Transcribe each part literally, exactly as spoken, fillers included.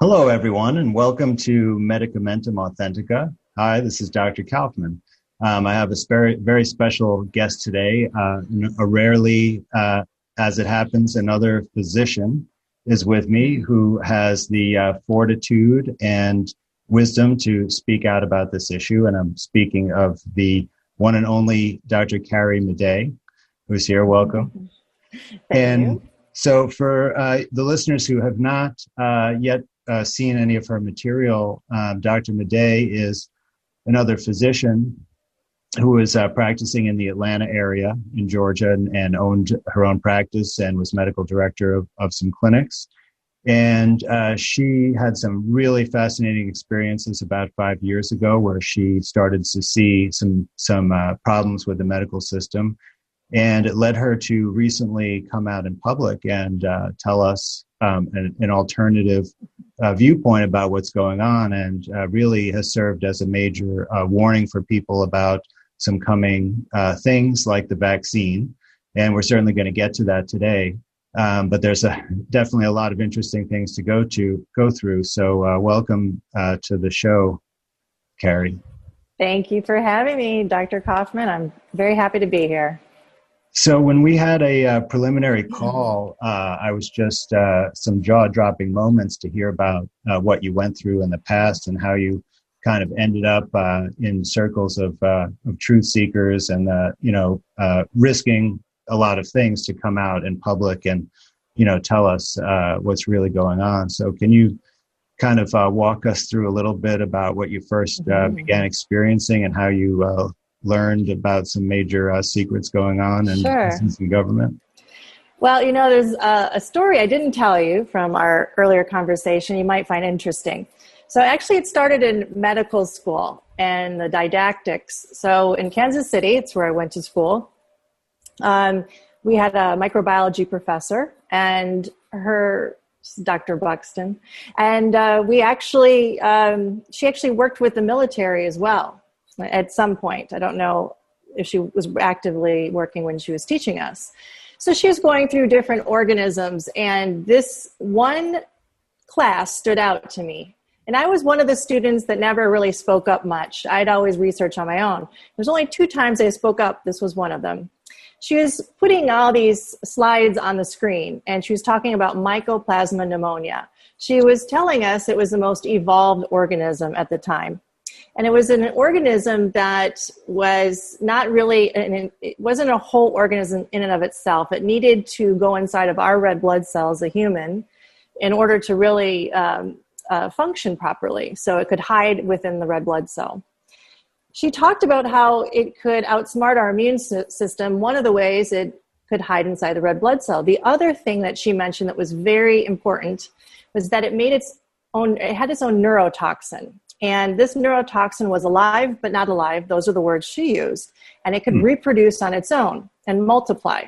Hello, everyone, and welcome to Medicamentum Authentica. Hi, this is Doctor Kaufman. Um, I have a very, very special guest today. Uh, a rarely, uh, as it happens, another physician is with me who has the uh, fortitude and wisdom to speak out about this issue. And I'm speaking of the one and only Doctor Carrie Madej, who's here. Welcome. Thank and you. So for uh, the listeners who have not uh, yet Uh, seen any of her material, um, Doctor Madej is another physician who is uh, practicing in the Atlanta area in Georgia and, and owned her own practice and was medical director of, of some clinics. And uh, she had some really fascinating experiences about five years ago where she started to see some, some uh, problems with the medical system. And it led her to recently come out in public and uh, tell us um, an, an alternative uh, viewpoint about what's going on, and uh, really has served as a major uh, warning for people about some coming uh, things like the vaccine. And we're certainly going to get to that today. Um, but there's a, definitely a lot of interesting things to go to go through. So uh, welcome uh, to the show, Carrie. Thank you for having me, Doctor Kaufman. I'm very happy to be here. So when we had a uh, preliminary call, uh, I was just uh, some jaw-dropping moments to hear about uh, what you went through in the past and how you kind of ended up uh, in circles of uh, of truth seekers and uh, you know uh, risking a lot of things to come out in public and you know tell us uh, what's really going on. So can you kind of uh, walk us through a little bit about what you first uh, began experiencing and how you uh, learned about some major uh, secrets going on in Sure. business and government? Well, you know, there's a, a story I didn't tell you from our earlier conversation you might find interesting. So actually it started in medical school and the didactics. So in Kansas City, it's where I went to school. Um, we had a microbiology professor and her Doctor Buxton. And uh, we actually, um, she actually worked with the military as well. At some point. I don't know if she was actively working when she was teaching us. So she was going through different organisms, and this one class stood out to me. And I was one of the students that never really spoke up much. I'd always research on my own. There's only two times I spoke up. This was one of them. She was putting all these slides on the screen, and she was talking about Mycoplasma pneumonia. She was telling us it was the most evolved organism at the time. And it was an organism that was not really, it wasn't a whole organism in and of itself. It needed to go inside of our red blood cells, a human, in order to really um, uh, function properly. So it could hide within the red blood cell. She talked about how it could outsmart our immune system. One of the ways it could hide inside the red blood cell. The other thing that she mentioned that was very important was that it made its own, it had its own neurotoxin. And this neurotoxin was alive, but not alive. Those are the words she used. And it could mm. reproduce on its own and multiply.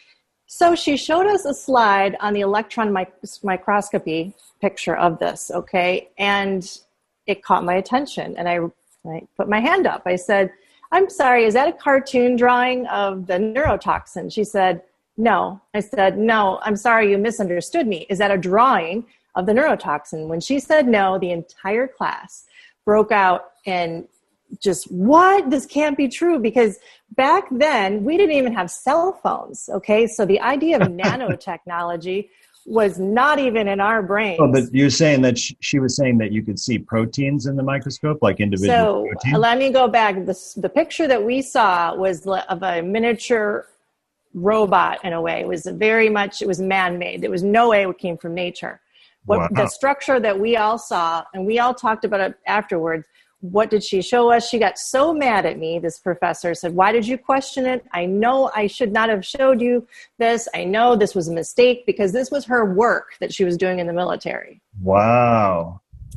So she showed us a slide on the electron mic- microscopy picture of this, okay? And it caught my attention. And I, I put my hand up. I said, I'm sorry, is that a cartoon drawing of the neurotoxin? She said, no. I said, no, I'm sorry, you misunderstood me. Is that a drawing of the neurotoxin? When she said no, the entire class broke out and just, what? This can't be true, because back then we didn't even have cell phones. Okay. So the idea of nanotechnology was not even in our brains. Oh, but you're saying that sh- she was saying that you could see proteins in the microscope, like individual so proteins? So let me go back. The, the picture that we saw was of a miniature robot in a way. It was very much, it was man-made. There was no way it came from nature. What Wow. The structure that we all saw, and we all talked about it afterwards, what did she show us? She got so mad at me, this professor said, why did you question it? I know I should not have showed you this. I know this was a mistake, because this was her work that she was doing in the military. Wow.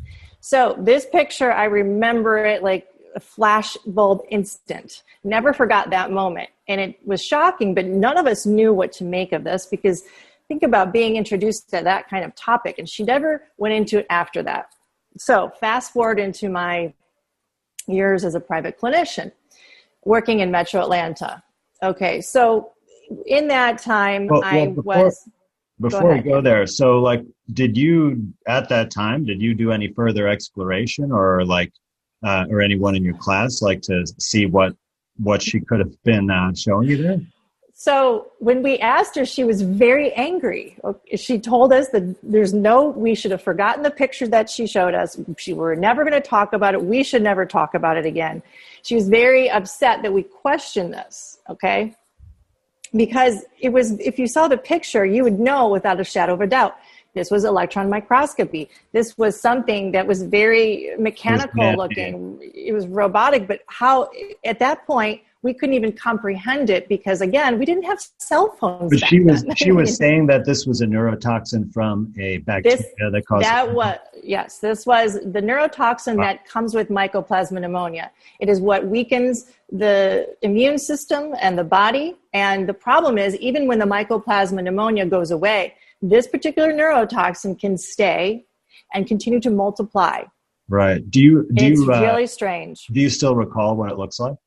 So this picture, I remember it like a flash bulb instant. Never forgot that moment. And it was shocking, but none of us knew what to make of this, because think about being introduced to that kind of topic. And she never went into it after that. So fast forward into my years as a private clinician, working in Metro Atlanta. Okay, so in that time, well, I well, before, was... before we go there, so like, did you at that time, did you do any further exploration or like, uh, or anyone in your class, like to see what, what she could have been uh, showing you there? So when we asked her, she was very angry. She told us that there's no, we should have forgotten the picture that she showed us. She were never going to talk about it. We should never talk about it again. She was very upset that we questioned this. Okay. Because it was, if you saw the picture, you would know without a shadow of a doubt, this was electron microscopy. This was something that was very mechanical it looking. It was robotic, but how, at that point, we couldn't even comprehend it because, again, we didn't have cell phones. But back she was then. she was saying that this was a neurotoxin from a bacteria this, that caused that was yes. This was the neurotoxin wow. that comes with Mycoplasma pneumonia. It is what weakens the immune system and the body. And the problem is, even when the Mycoplasma pneumonia goes away, this particular neurotoxin can stay and continue to multiply. Right. Do you? Do it's you, uh, really strange. Do you still recall what it looks like?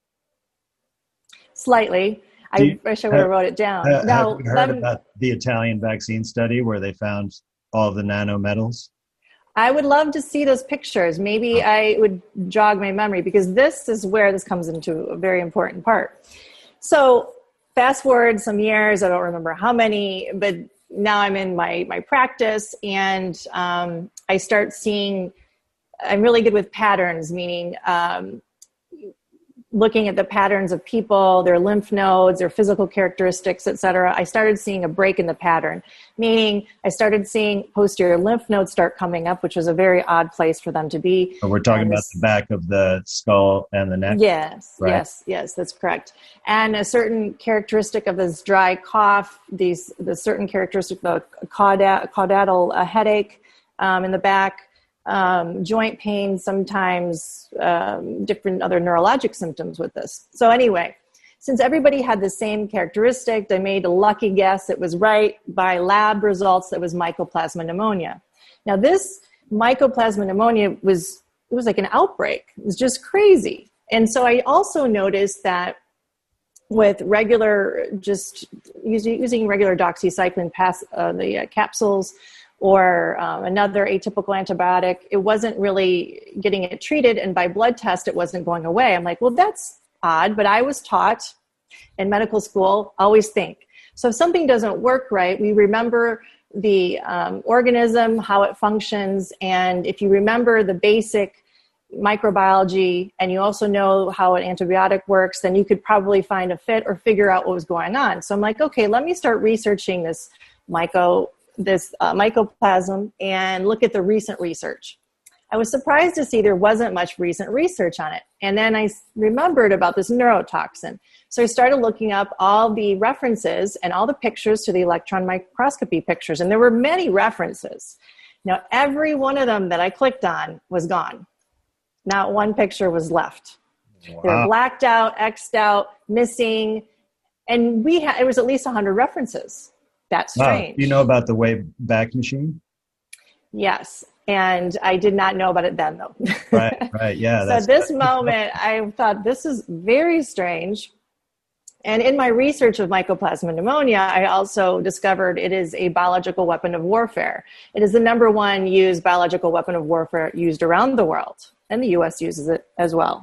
Slightly. I you, wish I would have wrote it down. Uh, now, have you heard about the Italian vaccine study where they found all the nanometals? I would love to see those pictures. Maybe oh. I would jog my memory because this is where this comes into a very important part. So fast forward some years, I don't remember how many, but now I'm in my, my practice and um, I start seeing, I'm really good with patterns, meaning um, looking at the patterns of people, their lymph nodes, their physical characteristics, et cetera. I started seeing a break in the pattern, meaning I started seeing posterior lymph nodes start coming up, which was a very odd place for them to be. So we're talking and about this, the back of the skull and the neck? Yes, right? yes, yes, that's correct. And a certain characteristic of this dry cough, these the certain characteristic of the cauda- caudal uh, headache um, in the back, Um, joint pain, sometimes um, different other neurologic symptoms with this. So anyway, since everybody had the same characteristic, they made a lucky guess. It was right by lab results that was Mycoplasma pneumonia. Now this Mycoplasma pneumonia was, it was like an outbreak. It was just crazy. And so I also noticed that with regular, just using, using regular doxycycline pass, uh, the uh, capsules, or um, another atypical antibiotic, it wasn't really getting it treated, and by blood test, it wasn't going away. I'm like, well, that's odd, but I was taught in medical school, always think. So if something doesn't work right, we remember the um, organism, how it functions, and if you remember the basic microbiology, and you also know how an antibiotic works, then you could probably find a fit or figure out what was going on. So I'm like, okay, let me start researching this myco this uh, mycoplasm and look at the recent research. I was surprised to see there wasn't much recent research on it. And then I remembered about this neurotoxin. So I started looking up all the references and all the pictures to the electron microscopy pictures. And there were many references. Now, every one of them that I clicked on was gone. Not one picture was left. Wow. They were blacked out, X'd out, missing. And we had, it was at least one hundred references. That's strange. Wow. You know about the Wayback Machine? Yes. And I did not know about it then, though. Right, right. Yeah. So at this moment, I thought this is very strange. And in my research of Mycoplasma pneumonia, I also discovered it is a biological weapon of warfare. It is the number one used biological weapon of warfare used around the world. And the U S uses it as well.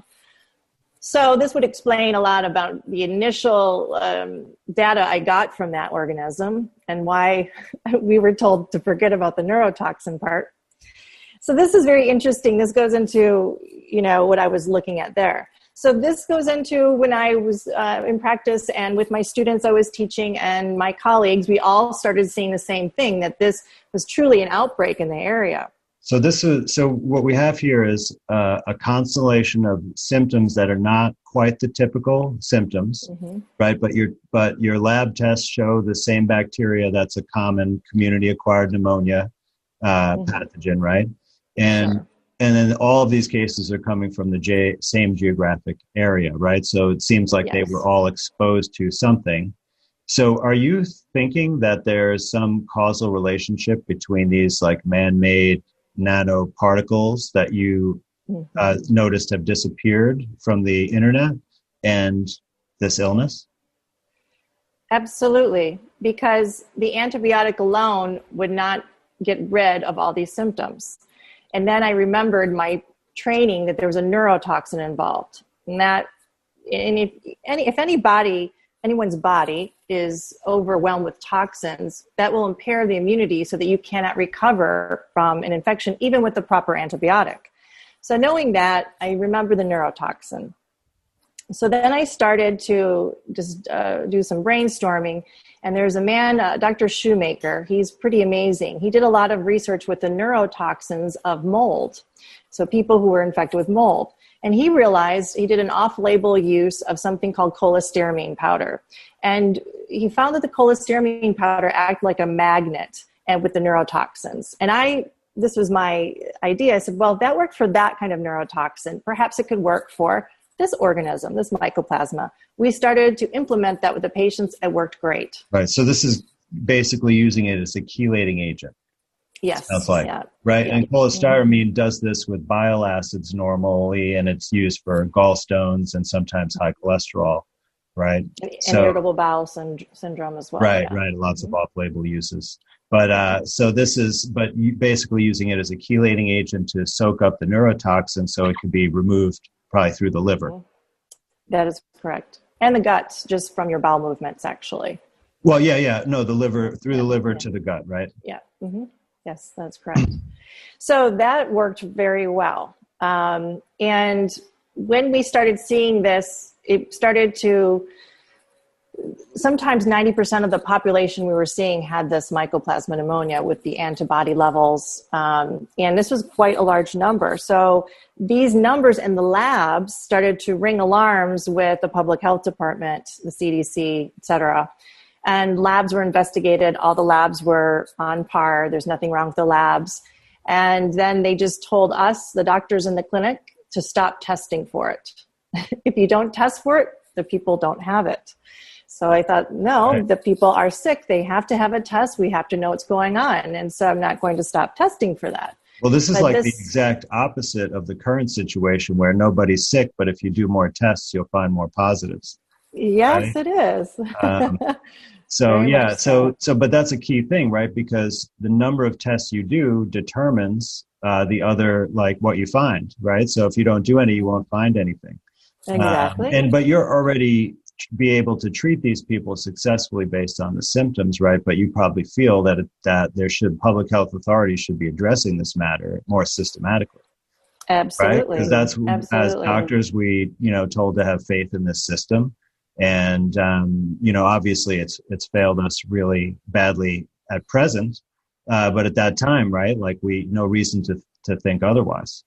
So this would explain a lot about the initial um, data I got from that organism and why we were told to forget about the neurotoxin part. So this is very interesting. This goes into, you know, what I was looking at there. So this goes into when I was uh, in practice and with my students I was teaching and my colleagues, we all started seeing the same thing, that this was truly an outbreak in the area. So this is so. What we have here is uh, a constellation of symptoms that are not quite the typical symptoms, mm-hmm. right? But your but your lab tests show the same bacteria that's a common community-acquired pneumonia uh, mm-hmm. pathogen, right? And sure. and then all of these cases are coming from the J, same geographic area, right? So it seems like yes. they were all exposed to something. So are you thinking that there's some causal relationship between these like man-made nanoparticles that you uh, noticed have disappeared from the internet and this illness? Absolutely, because the antibiotic alone would not get rid of all these symptoms. And then I remembered my training that there was a neurotoxin involved, and that, and if any, if anybody, anyone's body is overwhelmed with toxins, that will impair the immunity so that you cannot recover from an infection, even with the proper antibiotic. So knowing that, I remember the neurotoxin. So then I started to just uh, do some brainstorming, and there's a man, uh, Doctor Shoemaker. He's pretty amazing. He did a lot of research with the neurotoxins of mold, so people who were infected with mold. And he realized he did an off-label use of something called cholestyramine powder. And he found that the cholestyramine powder acted like a magnet and with the neurotoxins. And I, this was my idea. I said, well, if that worked for that kind of neurotoxin, perhaps it could work for this organism, this mycoplasma. We started to implement that with the patients. It worked great. Right. So this is basically using it as a chelating agent. Yes. Sounds like, yeah. right? Yeah. And cholestyramine mm-hmm. does this with bile acids normally, and it's used for gallstones and sometimes high cholesterol, right? And, so, and irritable bowel synd- syndrome as well. Right, yeah. right. Lots mm-hmm. of off-label uses. But uh, so this is, but you basically using it as a chelating agent to soak up the neurotoxin so it can be removed probably through the liver. Mm-hmm. That is correct. And the guts, just from your bowel movements, actually. Well, yeah, yeah. No, the liver, through yeah. the liver yeah. to the gut, right? Yeah. Mm-hmm. Yes, that's correct. So that worked very well. Um, and when we started seeing this, it started to, sometimes ninety percent of the population we were seeing had this mycoplasma pneumonia with the antibody levels. Um, and this was quite a large number. So these numbers in the labs started to ring alarms with the public health department, the C D C, et cetera. And labs were investigated. All the labs were on par. There's nothing wrong with the labs. And then they just told us, the doctors in the clinic, to stop testing for it. If you don't test for it, the people don't have it. So I thought, no, right. The people are sick. They have to have a test. We have to know what's going on. And so I'm not going to stop testing for that. Well, this is but like this, the exact opposite of the current situation where nobody's sick, but if you do more tests, you'll find more positives. Yes, right? It is. um, so, Very yeah, so. so, so, but that's a key thing, right? Because the number of tests you do determines uh, the other, like what you find, right? So if you don't do any, you won't find anything. Exactly. Um, and, but you're already be able to treat these people successfully based on the symptoms, right? But you probably feel that it, that there should public health authorities should be addressing this matter more systematically. Absolutely. Right? Because that's Absolutely. As doctors, we you know told to have faith in this system, and um, you know obviously it's it's failed us really badly at present, uh, but at that time, right? Like we no reason to to think otherwise.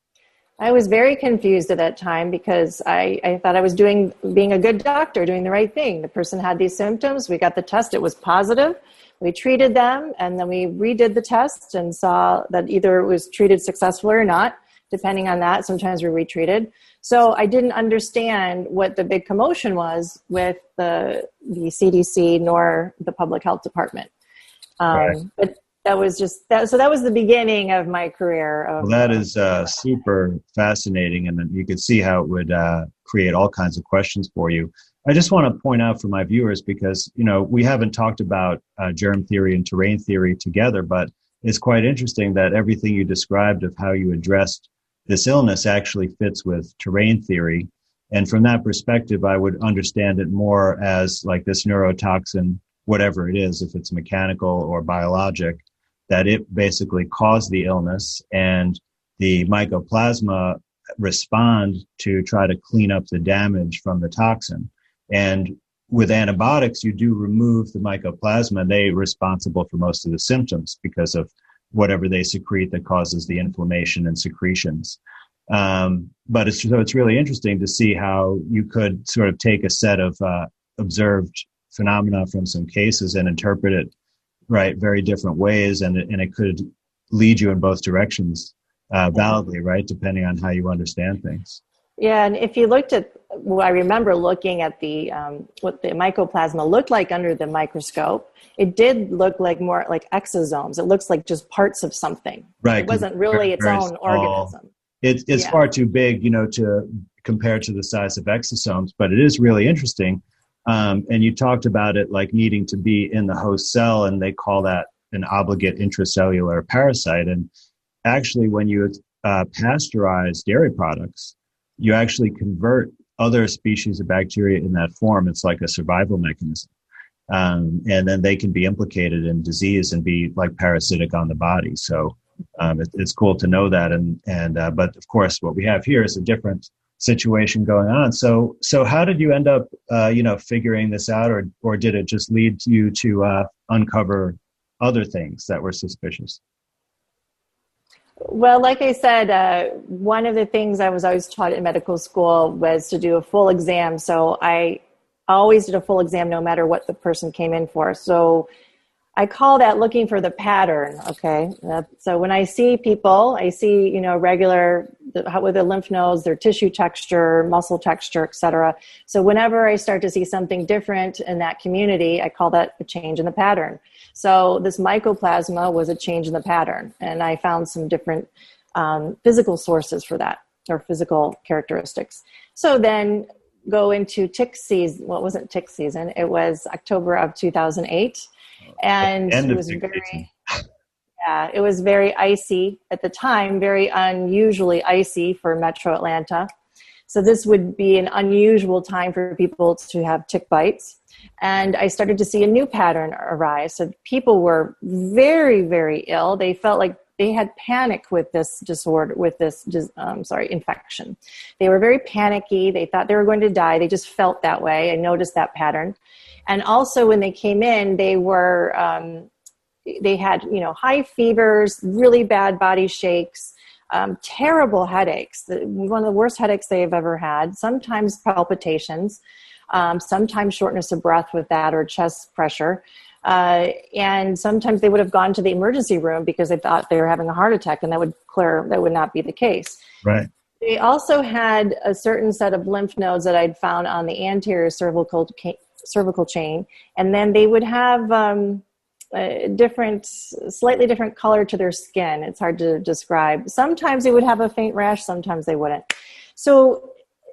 I was very confused at that time because I, I thought I was doing, being a good doctor, doing the right thing. The person had these symptoms. We got the test. It was positive. We treated them, and then we redid the test and saw that either it was treated successfully or not, depending on that. Sometimes we retreated. So I didn't understand what the big commotion was with the, the C D C nor the public health department. Um, right. But That was just that. So that was the beginning of my career. Of, well, that is uh, super fascinating, and you could see how it would uh, create all kinds of questions for you. I just want to point out for my viewers, because you know we haven't talked about uh, germ theory and terrain theory together, but it's quite interesting that everything you described of how you addressed this illness actually fits with terrain theory. And from that perspective, I would understand it more as like this neurotoxin, whatever it is, if it's mechanical or biologic, that it basically caused the illness, and the mycoplasma respond to try to clean up the damage from the toxin. And with antibiotics, you do remove the mycoplasma. They're responsible for most of the symptoms because of whatever they secrete that causes the inflammation and secretions. Um, but it's, so it's really interesting to see how you could sort of take a set of uh, observed phenomena from some cases and interpret it right very different ways, and it, and it could lead you in both directions uh, validly, right, depending on how you understand things. Yeah, and if you looked at, well, I remember looking at the um, what the mycoplasma looked like under the microscope. It did look like more like exosomes. It looks like just parts of something. Right. It wasn't really very, its very own small. organism. It, it's yeah. far too big, you know, to compare to the size of exosomes, but it is really interesting. Um, and you talked about it like needing to be in the host cell, and they call that an obligate intracellular parasite. And actually, when you uh, pasteurize dairy products, you actually convert other species of bacteria in that form. It's like a survival mechanism. Um, and then they can be implicated in disease and be like parasitic on the body. So um, it, it's cool to know that. And, and uh, but of course, what we have here is a different situation going on. So, so how did you end up, uh, you know, figuring this out, or, or did it just lead you to uh, uncover other things that were suspicious? Well, like I said, uh, one of the things I was always taught in medical school was to do a full exam. So I always did a full exam no matter what the person came in for. So I call that looking for the pattern, okay? Uh, so when I see people, I see, you know, regular, the, how, with the lymph nodes, their tissue texture, muscle texture, et cetera. So whenever I start to see something different in that community, I call that a change in the pattern. So this mycoplasma was a change in the pattern, and I found some different um, physical sources for that, or physical characteristics. So then go into tick season. Well, it wasn't tick season. It was October of two thousand eight. And it was very, yeah, it was very icy at the time, very unusually icy for Metro Atlanta. So this would be an unusual time for people to have tick bites. And I started to see a new pattern arise. So people were very, very ill. They felt like they had panic with this disorder, with this, um, sorry, infection. They were very panicky. They thought they were going to die. They just felt that way. I noticed that pattern. And also when they came in, they were, um, they had, you know, high fevers, really bad body shakes, um, terrible headaches, the, one of the worst headaches they've ever had, sometimes palpitations, um, sometimes shortness of breath with that, or chest pressure. Uh, and sometimes they would have gone to the emergency room because they thought they were having a heart attack, and that would clear, that would not be the case. Right. They also had a certain set of lymph nodes that I'd found on the anterior cervical cervical chain, and then they would have um, a different, slightly different color to their skin. It's hard to describe. Sometimes they would have a faint rash, sometimes they wouldn't. So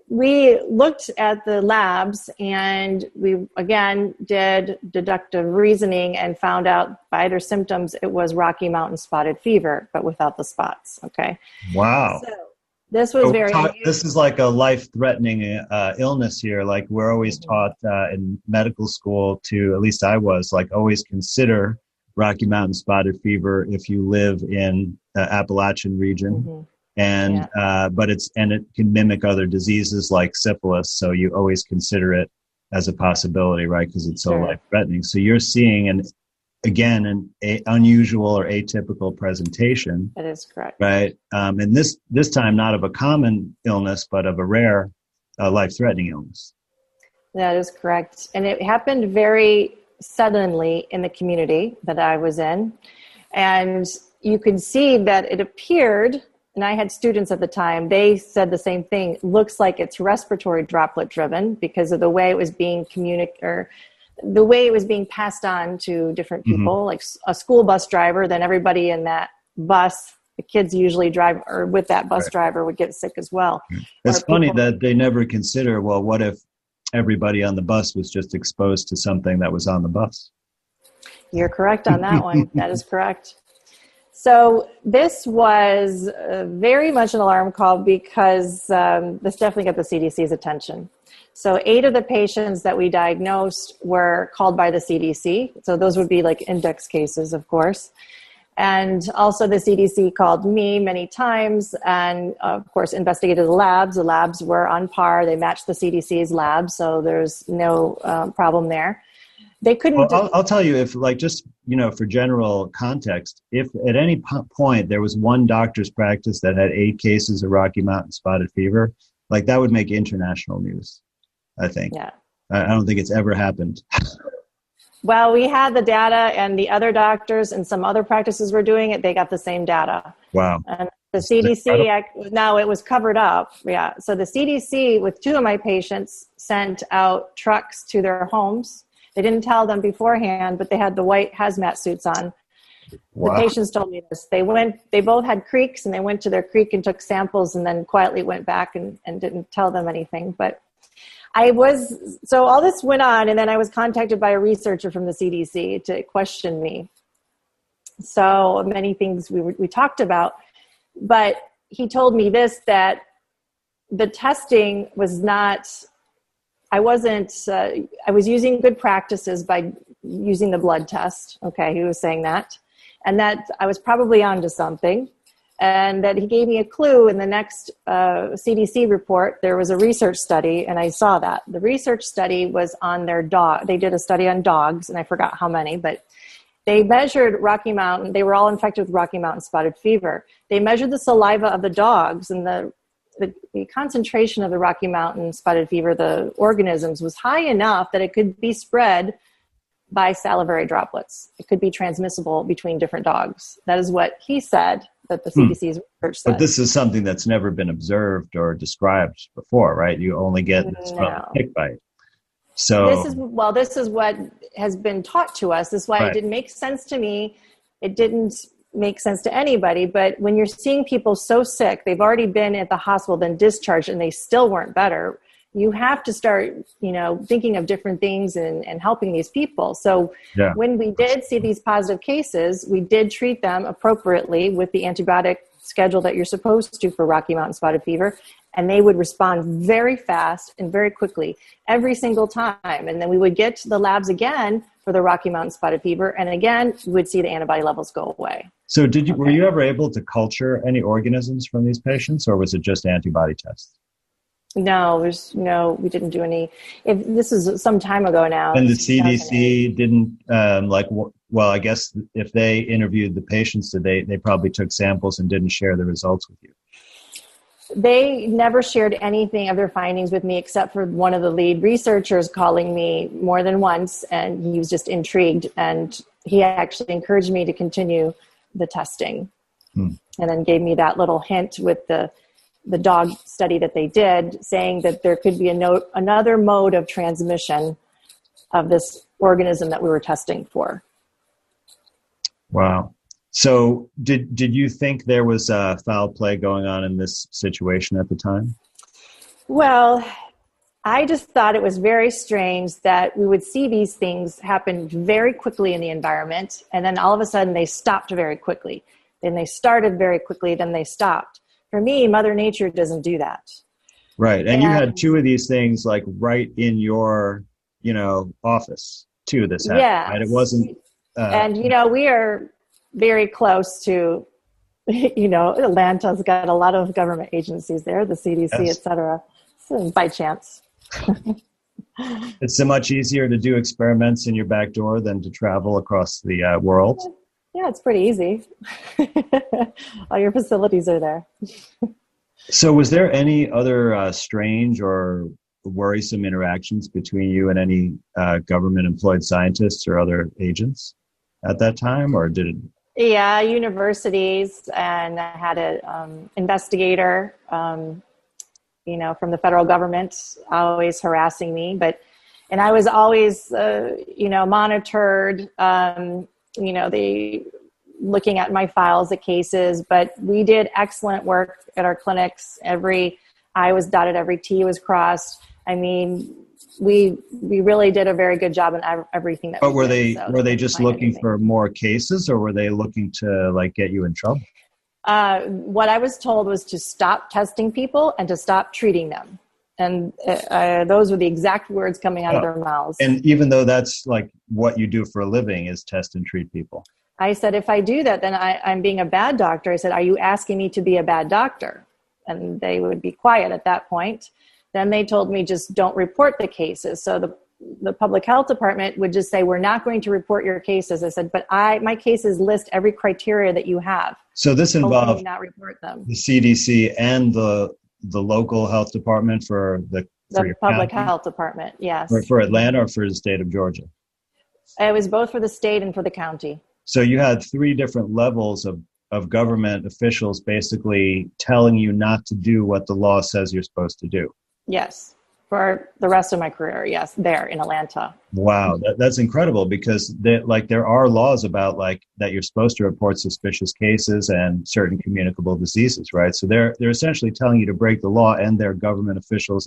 we looked at the labs, and we again did deductive reasoning and found out by their symptoms it was Rocky Mountain spotted fever, but without the spots. Okay. Wow. So this was so very talk, this is like a life-threatening uh, illness here. Like we're always taught uh, in medical school to, at least I was, like always consider Rocky Mountain spotted fever if you live in the Appalachian region. Mm-hmm. And, yeah. uh, but it's, and it can mimic other diseases like syphilis. So you always consider it as a possibility, right? Because it's so sure. life threatening. So you're seeing, an, again, an a, unusual or atypical presentation. That is correct. Right. Um, and this, this time not of a common illness, but of a rare, uh, life threatening illness. That is correct. And it happened very suddenly in the community that I was in. And you could see that it appeared, and I had students at the time, they said the same thing. Looks like it's respiratory droplet driven because of the way it was being communicated, or the way it was being passed on to different people, mm-hmm. like a school bus driver, then everybody in that bus, the kids usually drive, or with that bus right. driver would get sick as well. It's funny people, that they never consider, well, what if everybody on the bus was just exposed to something that was on the bus? You're correct on that one. That is correct. So this was uh, very much an alarm call because um, this definitely got the C D C's attention. So eight of the patients that we diagnosed were called by the C D C. So those would be like index cases, of course. And also the C D C called me many times and, uh, of course, investigated the labs. The labs were on par. They matched the C D C's labs, so there's no uh, problem there. They couldn't. Well, I'll, I'll tell you, if like just, you know, for general context, if at any po- point there was one doctor's practice that had eight cases of Rocky Mountain spotted fever, like that would make international news, I think. Yeah. I, I don't think it's ever happened. Well, we had the data, and the other doctors and some other practices were doing it. They got the same data. Wow. And the C D C, I, now it was covered up. Yeah. So the C D C, with two of my patients, sent out trucks to their homes. They didn't tell them beforehand, but they had the white hazmat suits on. Wow. The patients told me this. They went, they both had creeks, and they went to their creek and took samples, and then quietly went back and, and didn't tell them anything. But I was, so all this went on, and then I was contacted by a researcher from the C D C to question me. So many things we we talked about, but he told me this, that the testing was not, I wasn't, uh, I was using good practices by using the blood test. Okay, he was saying that. And that I was probably onto something. And that he gave me a clue in the next uh, C D C report. There was a research study, and I saw that. The research study was on their dog. They did a study on dogs, and I forgot how many, but they measured Rocky Mountain. They were all infected with Rocky Mountain spotted fever. They measured the saliva of the dogs, and the The, the concentration of the Rocky Mountain spotted fever, the organisms, was high enough that it could be spread by salivary droplets. It could be transmissible between different dogs. That is what he said, that the C D C's hmm. research said. But this is something that's never been observed or described before, right? You only get this no. from a tick bite. So this is, well, this is what has been taught to us. This is why right. it didn't make sense to me. It didn't make sense to anybody, but when you're seeing people so sick, they've already been at the hospital, then discharged, and they still weren't better, you have to start, you know, thinking of different things and, and helping these people. So yeah. when we did see these positive cases, we did treat them appropriately with the antibiotic schedule that you're supposed to for Rocky Mountain spotted fever, and they would respond very fast and very quickly every single time. And then we would get to the labs again for the Rocky Mountain spotted fever, and again, we would see the antibody levels go away. So did you, okay. were you ever able to culture any organisms from these patients, or was it just antibody tests? No, there's no, we didn't do any. If this is some time ago now. And the C D C didn't, um, like, well, I guess if they interviewed the patients, did they, they probably took samples and didn't share the results with you? They never shared anything of their findings with me, except for one of the lead researchers calling me more than once, and he was just intrigued, and he actually encouraged me to continue the testing, hmm. and then gave me that little hint with the the dog study that they did, saying that there could be a no, another mode of transmission of this organism that we were testing for. Wow. So did did you think there was uh, foul play going on in this situation at the time? Well, I just thought it was very strange that we would see these things happen very quickly in the environment, and then all of a sudden they stopped very quickly. Then they started very quickly, then they stopped. For me, Mother Nature doesn't do that. Right, and, and you had two of these things like right in your, you know, office too. This happened, yeah, right? It wasn't. Uh, and you know, we are very close to, you know, Atlanta's got a lot of government agencies there, the C D C, yes. et cetera. So by chance. It's so much easier to do experiments in your back door than to travel across the uh, world. Yeah, it's pretty easy. All your facilities are there. So was there any other uh, strange or worrisome interactions between you and any uh, government employed scientists or other agents at that time, or did it? Yeah, universities, and I had an um, investigator, um, you know, from the federal government, always harassing me. But, and I was always, uh, you know, monitored. Um, you know, they looking at my files, the cases. But we did excellent work at our clinics. Every I was dotted, every T was crossed. I mean, we we really did a very good job in everything that. But we were did, they so were they just looking anything. for more cases, or were they looking to like get you in trouble? Uh, what I was told was to stop testing people and to stop treating them, and uh, those were the exact words coming out oh. of their mouths. And even though that's like what you do for a living is test and treat people. I said, if I do that, then I, I'm being a bad doctor. I said, are you asking me to be a bad doctor? And they would be quiet at that point. Then they told me just don't report the cases. So the the public health department would just say, we're not going to report your cases. I said, but I my cases list every criteria that you have. So this involved not report them. The C D C and the the local health department for the the for your public county? health department, yes. For, for Atlanta or for the state of Georgia? It was both for the state and for the county. So you had three different levels of, of government officials basically telling you not to do what the law says you're supposed to do. Yes. For the rest of my career, yes, there in Atlanta. Wow, that, that's incredible because they, like there are laws about like that you're supposed to report suspicious cases and certain communicable diseases, right? So they're they're essentially telling you to break the law, and they're government officials at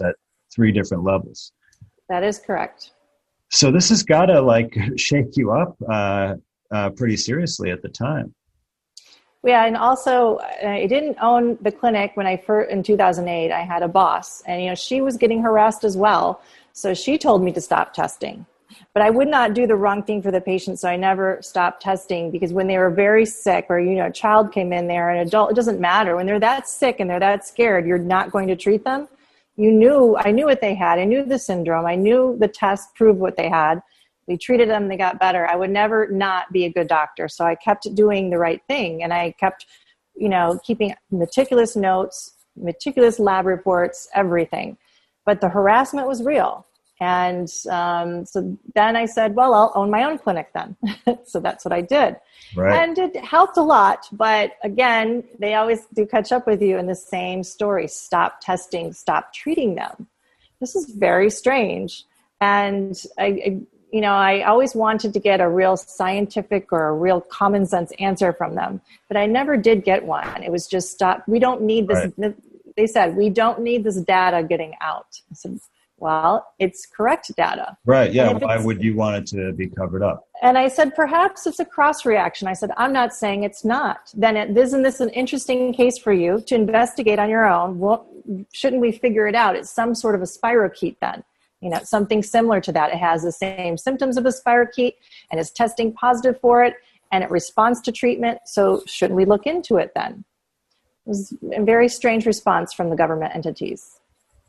three different levels. That is correct. So this has got to like shake you up uh, uh, pretty seriously at the time. Yeah, and also I didn't own the clinic when I first, in two thousand eight, I had a boss, and you know she was getting harassed as well. So she told me to stop testing. But I would not do the wrong thing for the patient, so I never stopped testing, because when they were very sick, or you know, a child came in there, an adult, it doesn't matter. When they're that sick and they're that scared, you're not going to treat them. You knew, I knew what they had. I knew the syndrome. I knew the test proved what they had. We treated them, they got better. I would never not be a good doctor. So I kept doing the right thing, and I kept, you know, keeping meticulous notes, meticulous lab reports, everything. But the harassment was real. And um, so then I said, well, I'll own my own clinic then. So that's what I did. Right. And it helped a lot. But again, they always do catch up with you in the same story. Stop testing, stop treating them. This is very strange. And I, I you know, I always wanted to get a real scientific or a real common sense answer from them, but I never did get one. It was just stop. We don't need this. Right. They said, we don't need this data getting out. I said, well, it's correct data. Right. Yeah. Why would you want it to be covered up? And I said, perhaps it's a cross reaction. I said, I'm not saying it's not. Then it, isn't this an interesting case for you to investigate on your own? Well, shouldn't we figure it out? It's some sort of a spirochete then. You know, something similar to that. It has the same symptoms of a spirochete and is testing positive for it, and it responds to treatment. So shouldn't we look into it then? It was a very strange response from the government entities.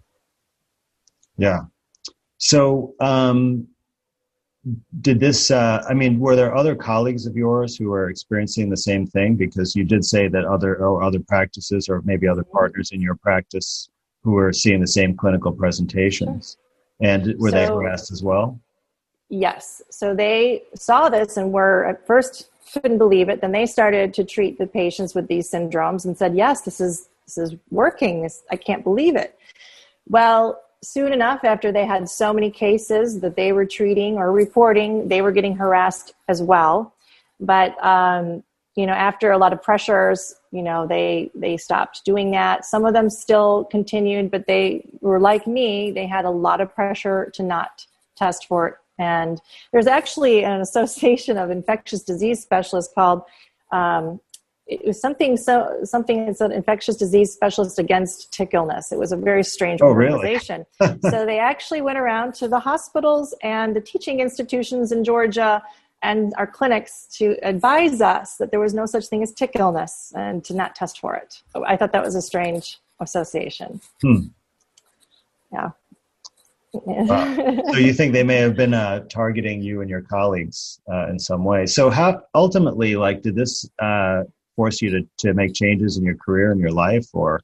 Yeah. So um, did this, uh, I mean, were there other colleagues of yours who were experiencing the same thing? Because you did say that other or other practices, or maybe other partners in your practice, who were seeing the same clinical presentations. Sure. And were so, they harassed as well? Yes. So they saw this and were at first couldn't believe it. Then they started to treat the patients with these syndromes and said, yes, this is this is working. This, I can't believe it. Well, soon enough, after they had so many cases that they were treating or reporting, they were getting harassed as well. But, um, you know, after a lot of pressures, you know, they, they stopped doing that. Some of them still continued, but they were like me. They had a lot of pressure to not test for it. And there's actually an association of infectious disease specialists called, um, it was something, so something it's an infectious disease specialist against tick illness. It was a very strange oh, organization. Really? So they actually went around to the hospitals and the teaching institutions in Georgia and our clinics to advise us that there was no such thing as tick illness and to not test for it. I thought that was a strange association. Hmm. Yeah. Wow. So you think they may have been uh, targeting you and your colleagues uh, in some way. So how ultimately, like, did this uh, force you to, to make changes in your career and your life, or?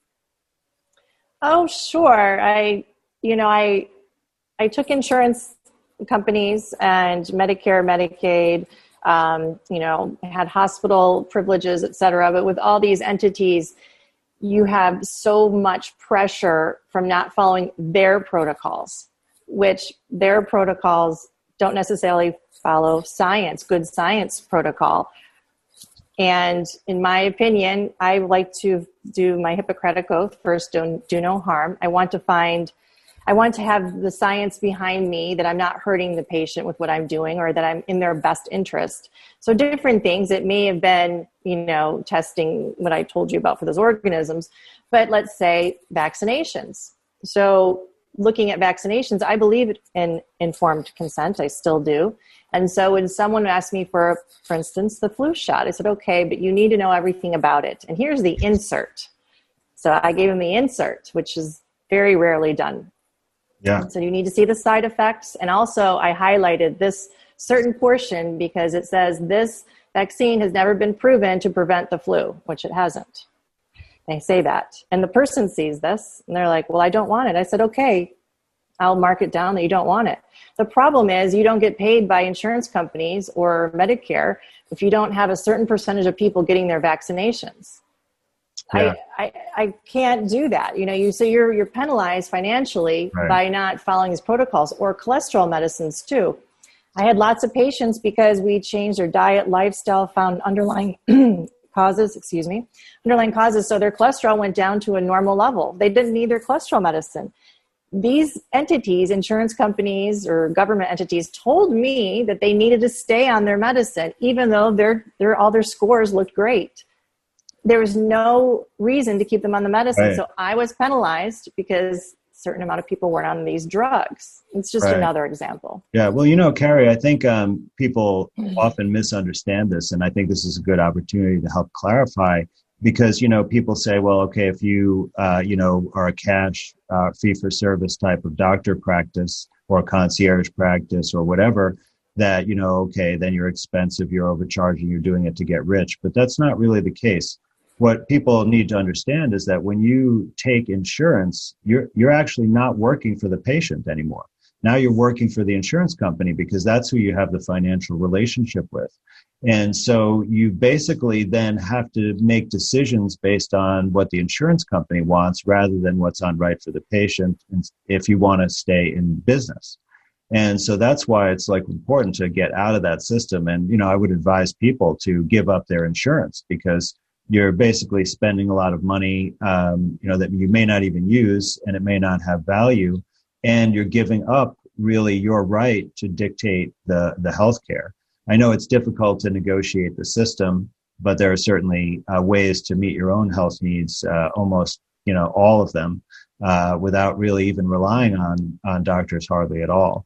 Oh, sure. I, you know, I, I took insurance companies and Medicare, Medicaid, um, you know, had hospital privileges, et cetera. But with all these entities, you have so much pressure from not following their protocols, which their protocols don't necessarily follow science, good science protocol. And in my opinion, I like to do my Hippocratic Oath, first, don't do no harm. I want to find I want to have the science behind me that I'm not hurting the patient with what I'm doing, or that I'm in their best interest. So different things. It may have been, you know, testing what I told you about for those organisms, but let's say vaccinations. So looking at vaccinations, I believe in informed consent. I still do. And so when someone asked me for, for instance, the flu shot, I said, okay, but you need to know everything about it. And here's the insert. So I gave him the insert, which is very rarely done. Yeah. So you need to see the side effects. And also I highlighted this certain portion because it says this vaccine has never been proven to prevent the flu, which it hasn't. They say that. And the person sees this and they're like, well, I don't want it. I said, okay, I'll mark it down that you don't want it. The problem is you don't get paid by insurance companies or Medicare if you don't have a certain percentage of people getting their vaccinations. Yeah. I, I I can't do that. You know, you so you're you're penalized financially right. by not following these protocols, or cholesterol medicines too. I had lots of patients because we changed their diet, lifestyle, found underlying causes, excuse me, underlying causes. So their cholesterol went down to a normal level. They didn't need their cholesterol medicine. these entities, insurance companies or government entities, told me that they needed to stay on their medicine, even though their, their, all their scores looked great. There was no reason to keep them on the medicine. Right. So I was penalized because a certain amount of people weren't on these drugs. It's just Right. another example. Yeah. Well, you know, Carrie, I think um, people often misunderstand this, and I think this is a good opportunity to help clarify. Because, you know, people say, well, okay, if you, uh, you know, are a cash uh, fee-for-service type of doctor practice or concierge practice or whatever, that, you know, okay, then you're expensive, you're overcharging, you're doing it to get rich. But that's not really the case. What people need to understand is that when you take insurance, you're you're actually not working for the patient anymore. Now you're working for the insurance company because that's who you have the financial relationship with. And so you basically then have to make decisions based on what the insurance company wants rather than what's on right for the patient if you want to stay in business. And so that's why it's like important to get out of that system. And, you know, I would advise people to give up their insurance because you're basically spending a lot of money, um, you know, that you may not even use and it may not have value. And you're giving up really your right to dictate the, the healthcare. I know it's difficult to negotiate the system, but there are certainly uh, ways to meet your own health needs, uh, almost, you know, all of them, uh, without really even relying on, on doctors hardly at all.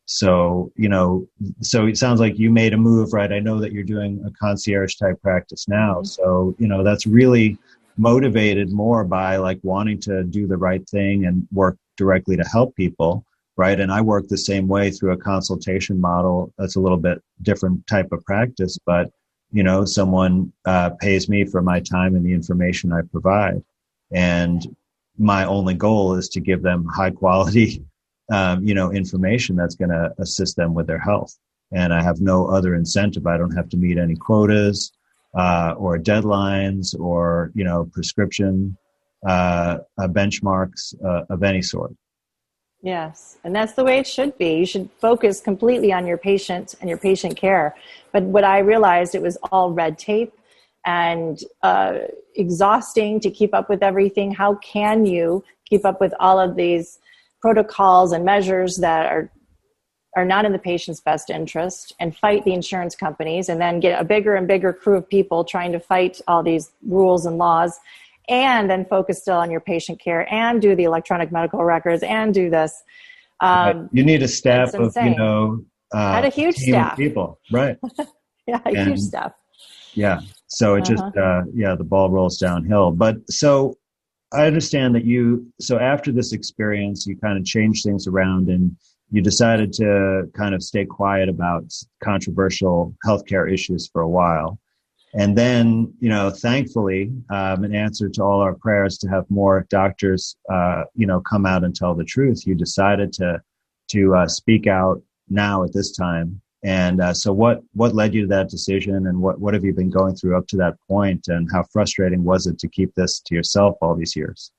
So, you know, so it sounds like you made a move, right? I know that you're doing a concierge type practice now. So, you know, that's really motivated more by like wanting to do the right thing and work directly to help people. Right. And I work the same way through a consultation model. That's a little bit different type of practice, but, you know, someone uh, pays me for my time and the information I provide. And my only goal is to give them high quality, um, you know, information that's going to assist them with their health. And I have no other incentive. I don't have to meet any quotas uh, or deadlines or, you know, prescription uh, uh, benchmarks uh, of any sort. Yes, and that's the way it should be. You should focus completely on your patient and your patient care. But what I realized, it was all red tape and uh, exhausting to keep up with everything. How can you keep up with all of these protocols and measures that are are not in the patient's best interest and fight the insurance companies and then get a bigger and bigger crew of people trying to fight all these rules and laws, and then focus still on your patient care and do the electronic medical records and do this. Um, you need a staff of, you know, uh, I had a huge team staff. of people, right? yeah, a and, huge staff. Yeah. So it Uh-huh. just, uh, yeah, the ball rolls downhill. But so I understand that you, so after this experience, you kind of changed things around and you decided to kind of stay quiet about controversial healthcare issues for a while. And then, you know, thankfully, um, in answer to all our prayers to have more doctors, uh, you know, come out and tell the truth, you decided to to uh, speak out now at this time. And uh, so what what led you to that decision, and what, what have you been going through up to that point, and how frustrating was it to keep this to yourself all these years?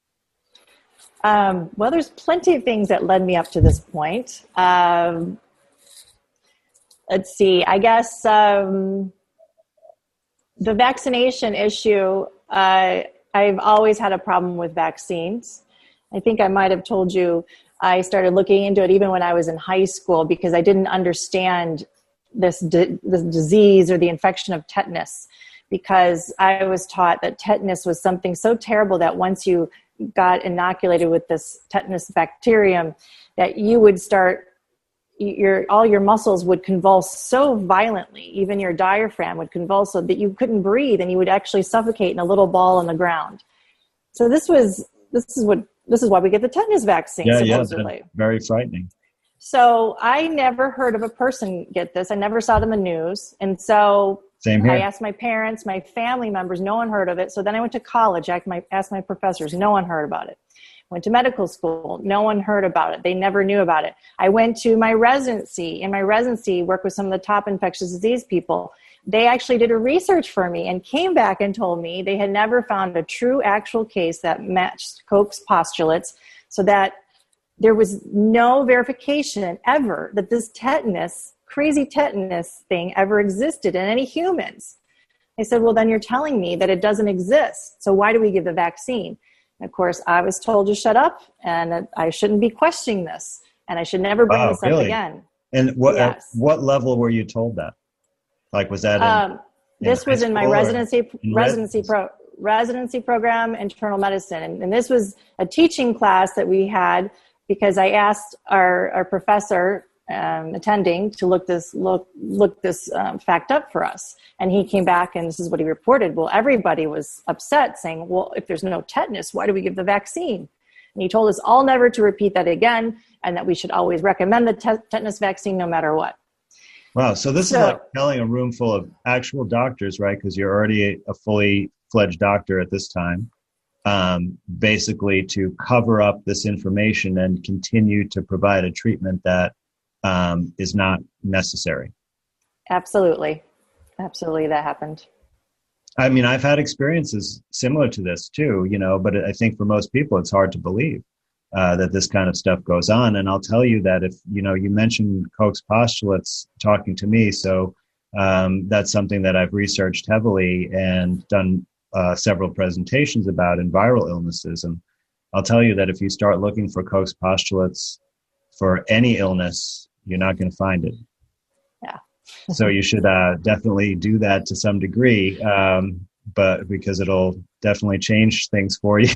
Um, well, there's plenty of things that led me up to this point. Um, let's see, I guess... Um, The vaccination issue, uh, I've always had a problem with vaccines. I think I might have told you I started looking into it even when I was in high school because I didn't understand this, di- this disease or the infection of tetanus, because I was taught that tetanus was something so terrible that once you got inoculated with this tetanus bacterium that you would start your all your muscles would convulse so violently, even your diaphragm would convulse so that you couldn't breathe and you would actually suffocate in a little ball on the ground. So this was this is what this is why we get the tetanus vaccine, Yeah, supposedly. yeah, very frightening. So I never heard of a person get this. I never saw it in the news. And so Same here. I asked my parents, my family members, no one heard of it. So then I went to college, I asked my, asked my professors, no one heard about it. Went to medical school. No one heard about it. They never knew about it. I went to my residency. In my residency, worked with some of the top infectious disease people. They actually did a research for me and came back and told me they had never found a true actual case that matched Koch's postulates, so that there was no verification ever that this tetanus, crazy tetanus thing ever existed in any humans. I said, well, then you're telling me that it doesn't exist. So why do we give the vaccine? Of course, I was told to shut up and that I shouldn't be questioning this and I should never bring Wow, this really? up again. And what at Yes. what level were you told that? Like, was that in, Um, in this high was in my school or residency in residency residency? pro residency program, internal medicine, and, and this was a teaching class that we had because I asked our our professor um, attending to look this look look this um, fact up for us, and he came back and this is what he reported. Well, everybody was upset, saying, "Well, if there's no tetanus, why do we give the vaccine?" And he told us all never to repeat that again, and that we should always recommend the tet- tetanus vaccine no matter what. Wow. So this So- is like telling a room full of actual doctors, right? Because you're already a, a fully fledged doctor at this time, um, basically to cover up this information and continue to provide a treatment that um, is not necessary. Absolutely. Absolutely, that happened. I mean, I've had experiences similar to this too, you know, but I think for most people, it's hard to believe uh, that this kind of stuff goes on. And I'll tell you that if, you know, you mentioned Koch's postulates talking to me. So um, that's something that I've researched heavily and done uh, several presentations about in viral illnesses. And I'll tell you that if you start looking for Koch's postulates for any illness, you're not going to find it. Yeah. So you should uh, definitely do that to some degree, um, but because it'll definitely change things for you.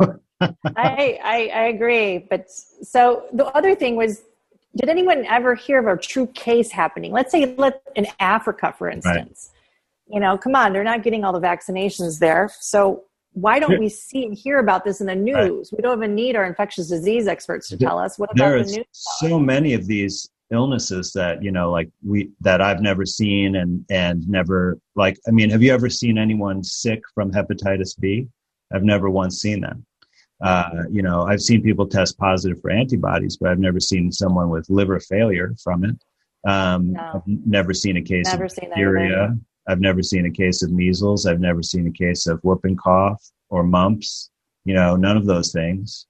I, I I agree. But so the other thing was, did anyone ever hear of a true case happening? Let's say let in Africa, for instance. Right. You know, come on, they're not getting all the vaccinations there. So why don't we see and hear about this in the news? Right. We don't even need our infectious disease experts to tell us. What about there the news? So many of these illnesses that, you know, like we, that I've never seen and, and never like, I mean, have you ever seen anyone sick from hepatitis B? I've never once seen that. Uh, you know, I've seen people test positive for antibodies, but I've never seen someone with liver failure from it. Um, No. I've never seen a case Never of seen that diphtheria. either. I've never seen a case of measles. I've never seen a case of whooping cough or mumps, you know, none of those things.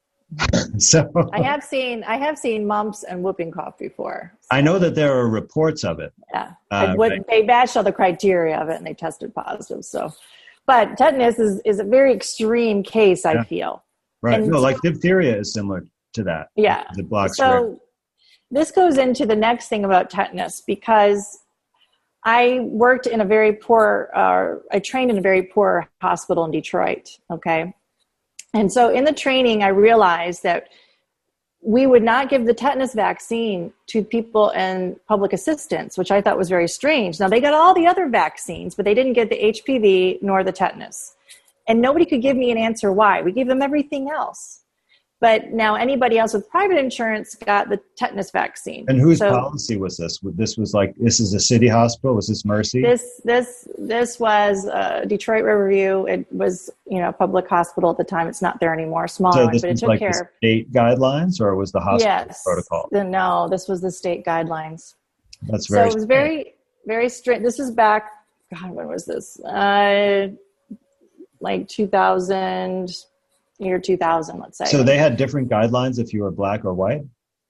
So I have seen I have seen mumps and whooping cough before. So, I know that there are reports of it. yeah, Uh, what, right. they matched all the criteria of it and they tested positive. So, but tetanus is, is a very extreme case. I Yeah. feel. Right. And No, so- like diphtheria is similar to that. Yeah. The blocks. So this goes into the next thing about tetanus because I worked in a very poor, uh, I trained in a very poor hospital in Detroit. Okay. And so in the training, I realized that we would not give the tetanus vaccine to people in public assistance, which I thought was very strange. Now they got all the other vaccines, but they didn't get the H P V nor the tetanus. And nobody could give me an answer why. We gave them everything else. But now anybody else with private insurance got the tetanus vaccine. And whose so policy was this? This was like, this is a city hospital? Was this Mercy? This this this was uh, Detroit Riverview. It was, you know, a public hospital at the time. It's not there anymore. Smaller so one, this but it was took like care the of. state guidelines, or was the hospital Yes. protocol? The- No, this was the state guidelines. That's So very it was very, very strict. This is back, God, when was this? Uh, like two thousand, year two thousand, let's say. So they had different guidelines if you were black or white?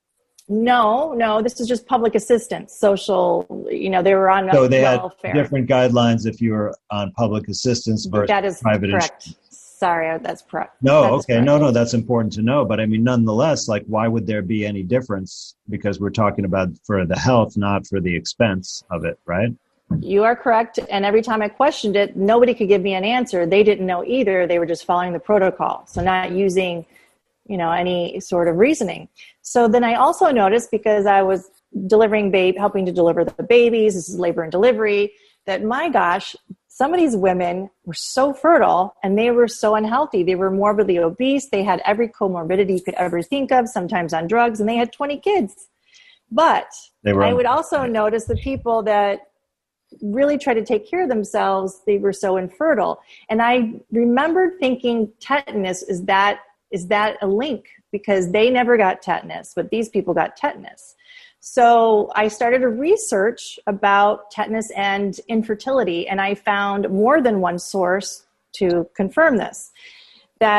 No, no, this is just public assistance, social, you know, they were on So they welfare. had different guidelines if you were on public assistance versus That is private correct. insurance. Sorry, that's correct. No, That is okay. correct. No, no, that's important to know. But I mean, nonetheless, like, why would there be any difference? Because we're talking about for the health, not for the expense of it, right? You are correct. And every time I questioned it, nobody could give me an answer. They didn't know either. They were just following the protocol. So not using, you know, any sort of reasoning. So then I also noticed, because I was delivering babe, helping to deliver the babies, this is labor and delivery, that my gosh, some of these women were so fertile and they were so unhealthy. They were morbidly obese. They had every comorbidity you could ever think of, sometimes on drugs, and they had twenty kids. But They were I on- would also notice the people that really try to take care of themselves, they were so infertile. And I remembered thinking tetanus, is that is that a link? Because they never got tetanus, but these people got tetanus. So I started a research about tetanus and infertility, and I found more than one source to confirm this. That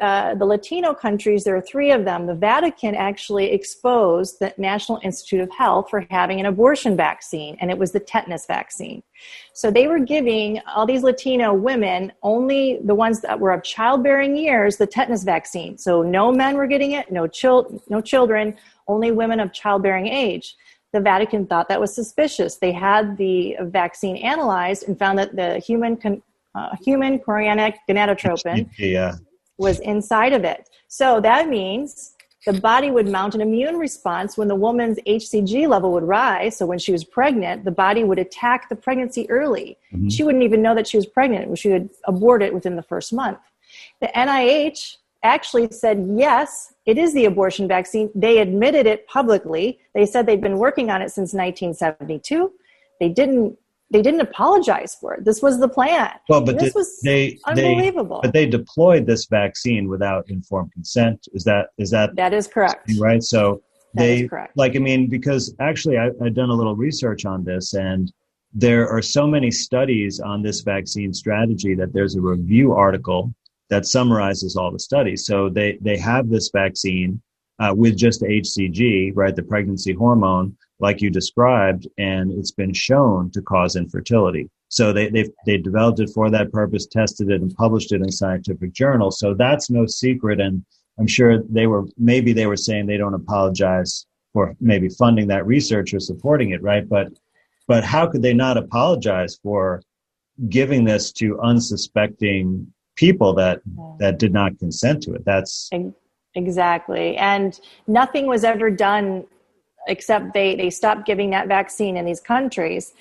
uh, the Latino countries, there are three of them, the Vatican actually exposed the National Institute of Health for having an abortion vaccine, and it was the tetanus vaccine. So they were giving all these Latino women, only the ones that were of childbearing years, the tetanus vaccine. So no men were getting it, no, chil- no children, only women of childbearing age. The Vatican thought that was suspicious. They had the vaccine analyzed and found that the human con- uh, human chorionic gonadotropin yeah. was inside of it. So that means the body would mount an immune response when the woman's H C G level would rise. So when she was pregnant, the body would attack the pregnancy early. Mm-hmm. She wouldn't even know that she was pregnant. She would abort it within the first month. The N I H actually said, yes, it is the abortion vaccine. They admitted it publicly. They said they'd been working on it since nineteen seventy-two. They didn't They didn't apologize for it. This was the plan. Well, but this did, was they, unbelievable. They, but they deployed this vaccine without informed consent. Is that is that that is correct? Right. So that they is correct. Like I mean, because actually I, I've done a little research on this, and there are so many studies on this vaccine strategy that there's a review article that summarizes all the studies. So they they have this vaccine uh, with just H C G, right, the pregnancy hormone, like you described, and it's been shown to cause infertility. So they they they developed it for that purpose, tested it, and published it in scientific journals. So that's no secret, and I'm sure they were maybe they were saying they don't apologize for maybe funding that research or supporting it, right? But but how could they not apologize for giving this to unsuspecting people that that did not consent to it? That's exactly, and nothing was ever done. Except they, they stopped giving that vaccine in these countries,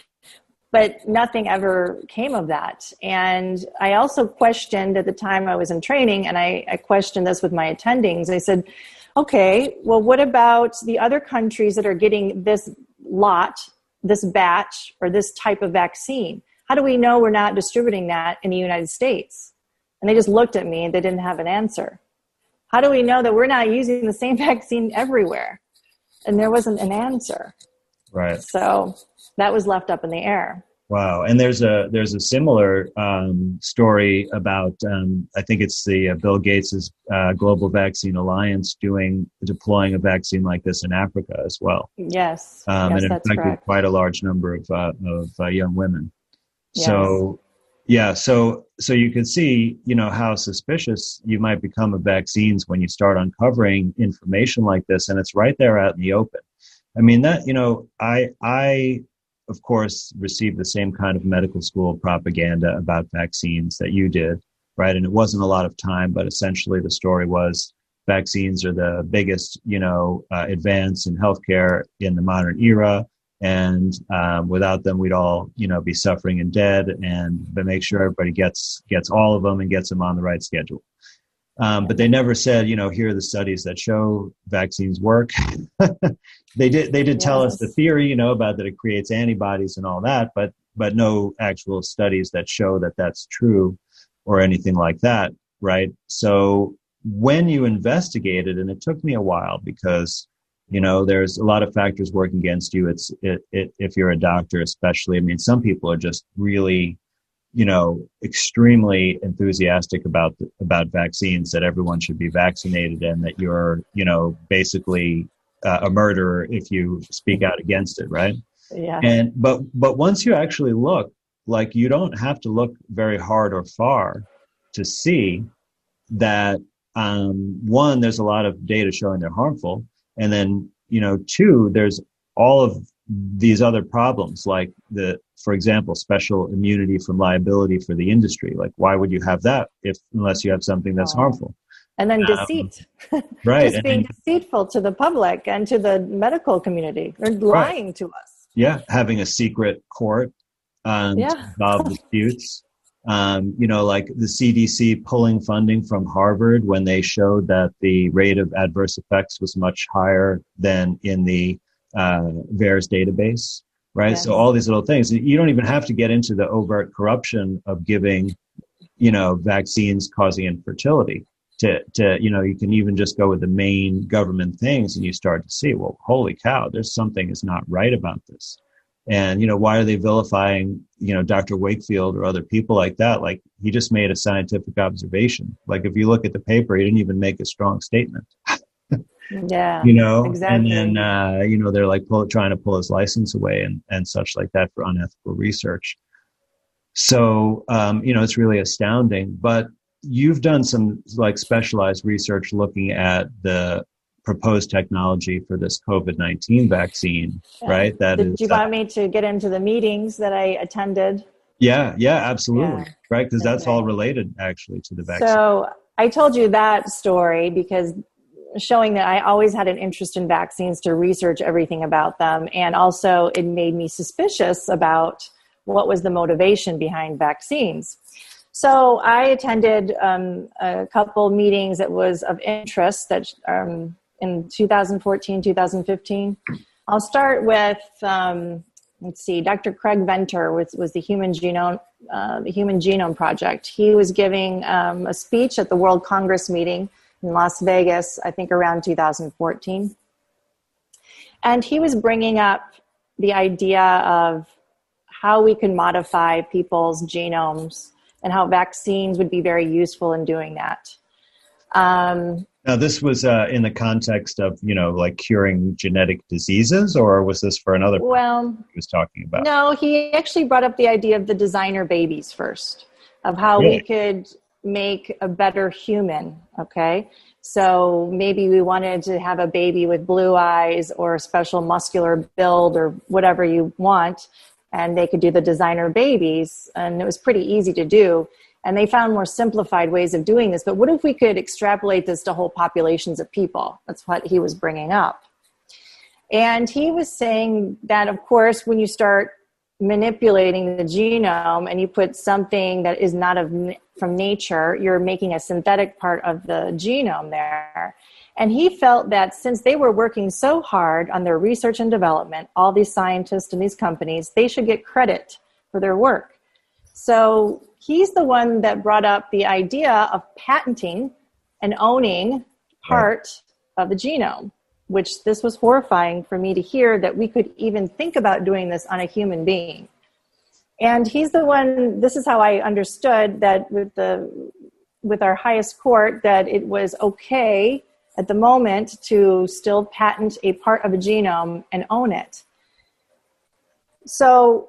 but nothing ever came of that. And I also questioned at the time I was in training, and I, I questioned this with my attendings. I said, okay, well, what about the other countries that are getting this lot, this batch, or this type of vaccine? How do we know we're not distributing that in the United States? And they just looked at me and they didn't have an answer. How do we know that we're not using the same vaccine everywhere? And there wasn't an answer. Right. So that was left up in the air. Wow. And there's a there's a similar um, story about, um, I think it's the uh, Bill Gates's uh, Global Vaccine Alliance doing, deploying a vaccine like this in Africa as well. Yes. Um, yes and it that's affected correct. quite a large number of, uh, of uh, young women. Yes. So, yeah, so so you can see, you know, how suspicious you might become of vaccines when you start uncovering information like this, and it's right there out in the open. I mean, that, you know, I, I, of course, received the same kind of medical school propaganda about vaccines that you did, right? And it wasn't a lot of time, but essentially the story was vaccines are the biggest, you know, uh, advance in healthcare in the modern era. And um, without them, we'd all, you know, be suffering and dead. And but make sure everybody gets gets all of them and gets them on the right schedule. Um, but they never said, you know, here are the studies that show vaccines work. they did they did tell yes. us the theory, you know, about that it creates antibodies and all that, but but no actual studies that show that that's true or anything like that, right? So when you investigated, and it took me a while because, you know, there's a lot of factors working against you. It's it, it, if you're a doctor, especially. I mean, some people are just really, you know, extremely enthusiastic about about vaccines, that everyone should be vaccinated, and that you're, you know, basically uh, a murderer if you speak out against it, right? Yeah. And but but once you actually look, like, you don't have to look very hard or far to see that um, one, there's a lot of data showing they're harmful. And then, you know, two, there's all of these other problems, like the, for example, special immunity from liability for the industry. Like, why would you have that if, unless you have something that's oh. harmful? And then deceit, um, right? Just being and, deceitful to the public and to the medical community. They're lying right. to us. Yeah, having a secret court um, yeah. to resolve disputes. Um, you know, like the C D C pulling funding from Harvard when they showed that the rate of adverse effects was much higher than in the uh, VAERS database, right? Yes. So all these little things. You don't even have to get into the overt corruption of giving, you know, vaccines causing infertility. To, to, you know, you can even just go with the main government things and you start to see, well, holy cow, there's something is not right about this. And, you know, why are they vilifying, you know, Doctor Wakefield or other people like that? Like, he just made a scientific observation. Like, if you look at the paper, he didn't even make a strong statement. Yeah, you know, exactly. and then, uh, you know, they're like pull, trying to pull his license away and, and such like that for unethical research. So, um, you know, it's really astounding. But you've done some like specialized research looking at the proposed technology for this COVID nineteen vaccine, yeah. right? That Did is, you want uh, me to get into the meetings that I attended? Yeah, yeah, absolutely. Yeah. Right, because that's okay. all related actually to the vaccine. So I told you that story because showing that I always had an interest in vaccines to research everything about them. And also it made me suspicious about what was the motivation behind vaccines. So I attended um, a couple meetings that was of interest that um, in two thousand fourteen, two thousand fifteen. I'll start with, um, let's see, Doctor Craig Venter was, was the Human Genome, uh, the Human Genome Project. He was giving um, a speech at the World Congress meeting in Las Vegas, I think around two thousand fourteen. And he was bringing up the idea of how we can modify people's genomes and how vaccines would be very useful in doing that. Um, now, this was uh, in the context of, you know, like curing genetic diseases, or was this for another well, he was talking about? No, he actually brought up the idea of the designer babies first, of how really? we could make a better human, okay? So maybe we wanted to have a baby with blue eyes or a special muscular build or whatever you want, and they could do the designer babies, and it was pretty easy to do. And they found more simplified ways of doing this. But what if we could extrapolate this to whole populations of people? That's what he was bringing up. And he was saying that, of course, when you start manipulating the genome and you put something that is not of, from nature, you're making a synthetic part of the genome there. And he felt that since they were working so hard on their research and development, all these scientists and these companies, they should get credit for their work. So he's the one that brought up the idea of patenting and owning part of the genome, which this was horrifying for me to hear that we could even think about doing this on a human being. And he's the one, this is how I understood that with the with our highest court, that it was okay at the moment to still patent a part of a genome and own it. So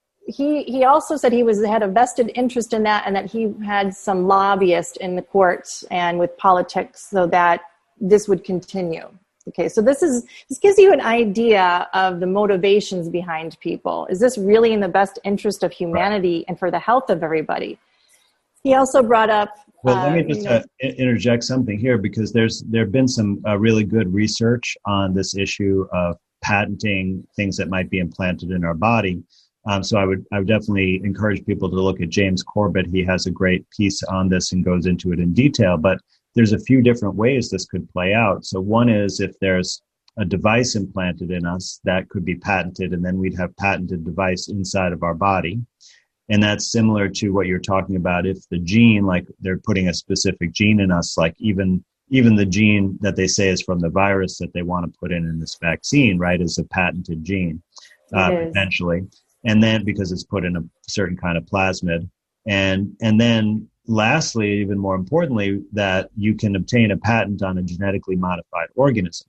he he also said he was had a vested interest in that, and that he had some lobbyists in the courts and with politics so that this would continue. Okay, so this is this gives you an idea of the motivations behind people. Is this really in the best interest of humanity and for the health of everybody? He also brought up. Well, let me just uh, interject something here, because there's there have been some uh, really good research on this issue of patenting things that might be implanted in our body. Um, so I would I would definitely encourage people to look at James Corbett. He has a great piece on this and goes into it in detail. But there's a few different ways this could play out. So one is if there's a device implanted in us that could be patented, and then we'd have patented device inside of our body. And that's similar to what you're talking about. If the gene, like they're putting a specific gene in us, like even even the gene that they say is from the virus that they want to put in in this vaccine, right, is a patented gene, uh, potentially. And then because it's put in a certain kind of plasmid. And and then lastly, even more importantly, that you can obtain a patent on a genetically modified organism.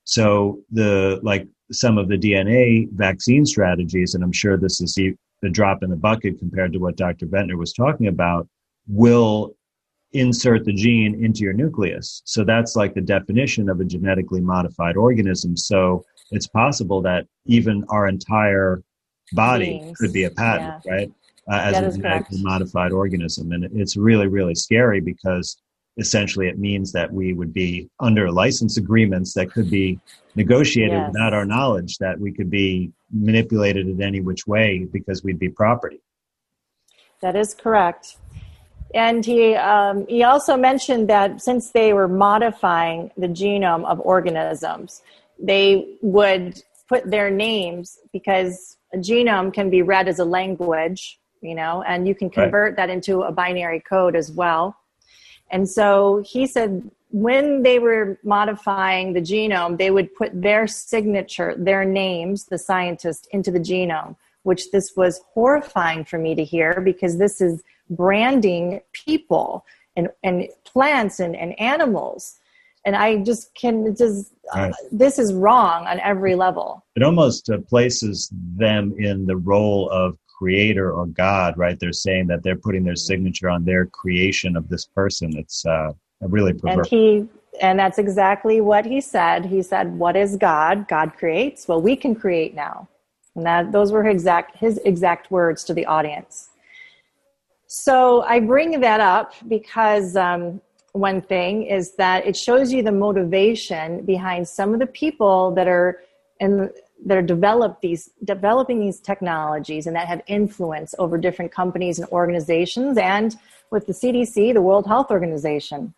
So the like some of the D N A vaccine strategies, and I'm sure this is the, the drop in the bucket compared to what Doctor Venter was talking about, will insert the gene into your nucleus. So that's like the definition of a genetically modified organism. So it's possible that even our entire body Beings. could be a patent, yeah. right? Uh, as that a genetically correct. modified organism. And it's really, really scary, because essentially it means that we would be under license agreements that could be negotiated yes. without our knowledge, that we could be manipulated in any which way because we'd be property. That is correct. And he um, he also mentioned that since they were modifying the genome of organisms, they would put their names, because a genome can be read as a language, you know, and you can convert right. that into a binary code as well. And so he said when they were modifying the genome, they would put their signature, their names, the scientists, into the genome, which this was horrifying for me to hear, because this is branding people and, and plants and, and animals. And I just can just, right. uh, this is wrong on every level. It almost uh, places them in the role of creator or God, right? They're saying that they're putting their signature on their creation of this person. It's uh, really perverse. And he, and that's exactly what he said. He said, "What is God? God creates. Well, we can create now." And that those were exact his exact words to the audience. So I bring that up because um, one thing is that it shows you the motivation behind some of the people that are in that are develop these developing these technologies and that have influence over different companies and organizations, and with the C D C, the World Health Organization.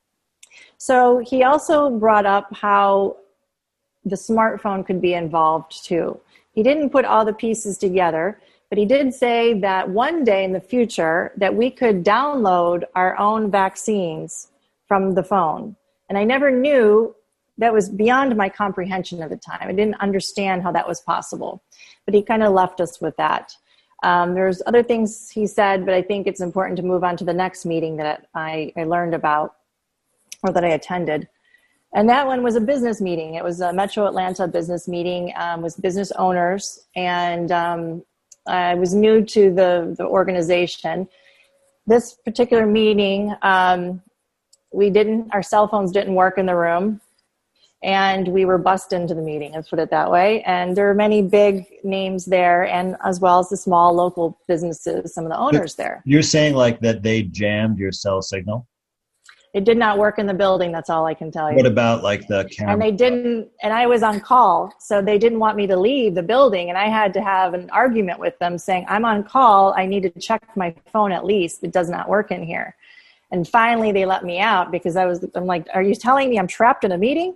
So he also brought up how the smartphone could be involved too. He didn't put all the pieces together, but he did say that one day in the future that we could download our own vaccines from the phone. And I never knew, that was beyond my comprehension at the time. I didn't understand how that was possible, but he kind of left us with that. Um, there's other things he said, but I think it's important to move on to the next meeting that I, I learned about, or that I attended. And that one was a business meeting. It was a Metro Atlanta business meeting, um, with business owners. And um, I was new to the, the organization. This particular meeting, um, we didn't, our cell phones didn't work in the room. And we were bussed into the meeting, let's put it that way. And there were many big names there, and as well as the small local businesses, some of the owners there. You're saying like that they jammed your cell signal? It did not work in the building, that's all I can tell you. What about like the camera? And they didn't, and I was on call, so they didn't want me to leave the building, and I had to have an argument with them saying, I'm on call, I need to check my phone at least, it does not work in here. And finally, they let me out because I was, I'm like, are you telling me I'm trapped in a meeting?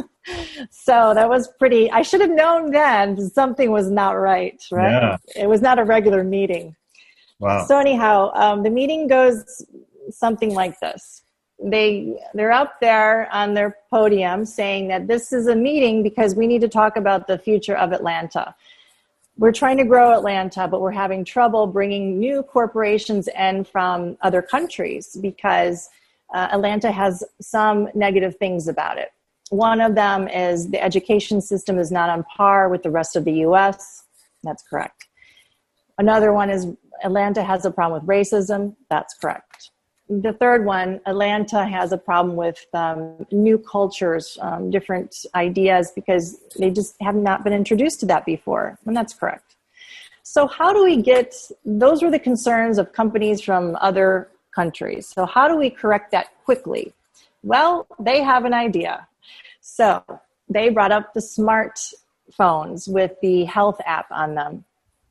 So that was pretty, I should have known then something was not right, right? Yeah. It was not a regular meeting. Wow. So anyhow, um, the meeting goes something like this. They, they're up there on their podium saying that this is a meeting because we need to talk about the future of Atlanta. We're trying to grow Atlanta, but we're having trouble bringing new corporations in from other countries because uh, Atlanta has some negative things about it. One of them is the education system is not on par with the rest of the U S. That's correct. Another one is Atlanta has a problem with racism. That's correct. The third one, Atlanta has a problem with um, new cultures, um, different ideas, because they just have not been introduced to that before. And that's correct. So how do we get, those were the concerns of companies from other countries. So how do we correct that quickly? Well, they have an idea. So they brought up the smartphones with the health app on them.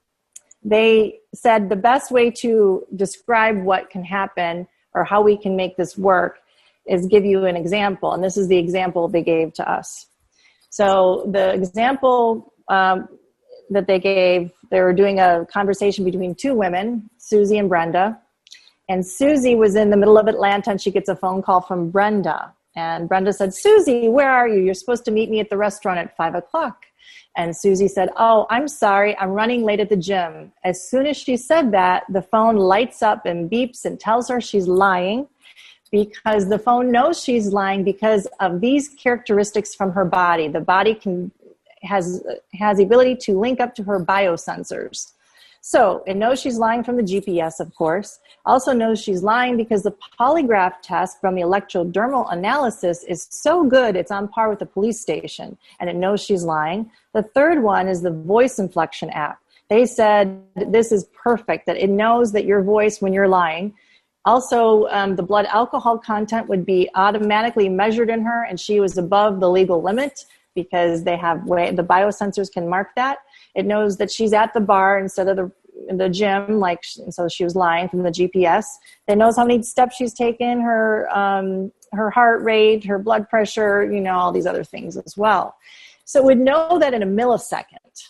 They said the best way to describe what can happen or how we can make this work is give you an example. And this is the example they gave to us. So the example um, that they gave, they were doing a conversation between two women, Susie and Brenda. And Susie was in the middle of Atlanta and she gets a phone call from Brenda. And Brenda said, Susie, where are you? You're supposed to meet me at the restaurant at five o'clock. And Susie said, oh, I'm sorry, I'm running late at the gym. As soon as she said that, the phone lights up and beeps and tells her she's lying, because the phone knows she's lying because of these characteristics from her body. The body can has has the ability to link up to her biosensors. So it knows she's lying from the G P S, of course. Also knows she's lying because the polygraph test from the electrodermal analysis is so good, it's on par with the police station, and it knows she's lying. The third one is the voice inflection app. They said this is perfect, that it knows that your voice when you're lying. Also, um, the blood alcohol content would be automatically measured in her, and she was above the legal limit because they have way, the biosensors can mark that. It knows that she's at the bar instead of the the gym, like, so she was lying from the G P S. It knows how many steps she's taken, her um, her heart rate, her blood pressure, you know, all these other things as well. So it would know that in a millisecond.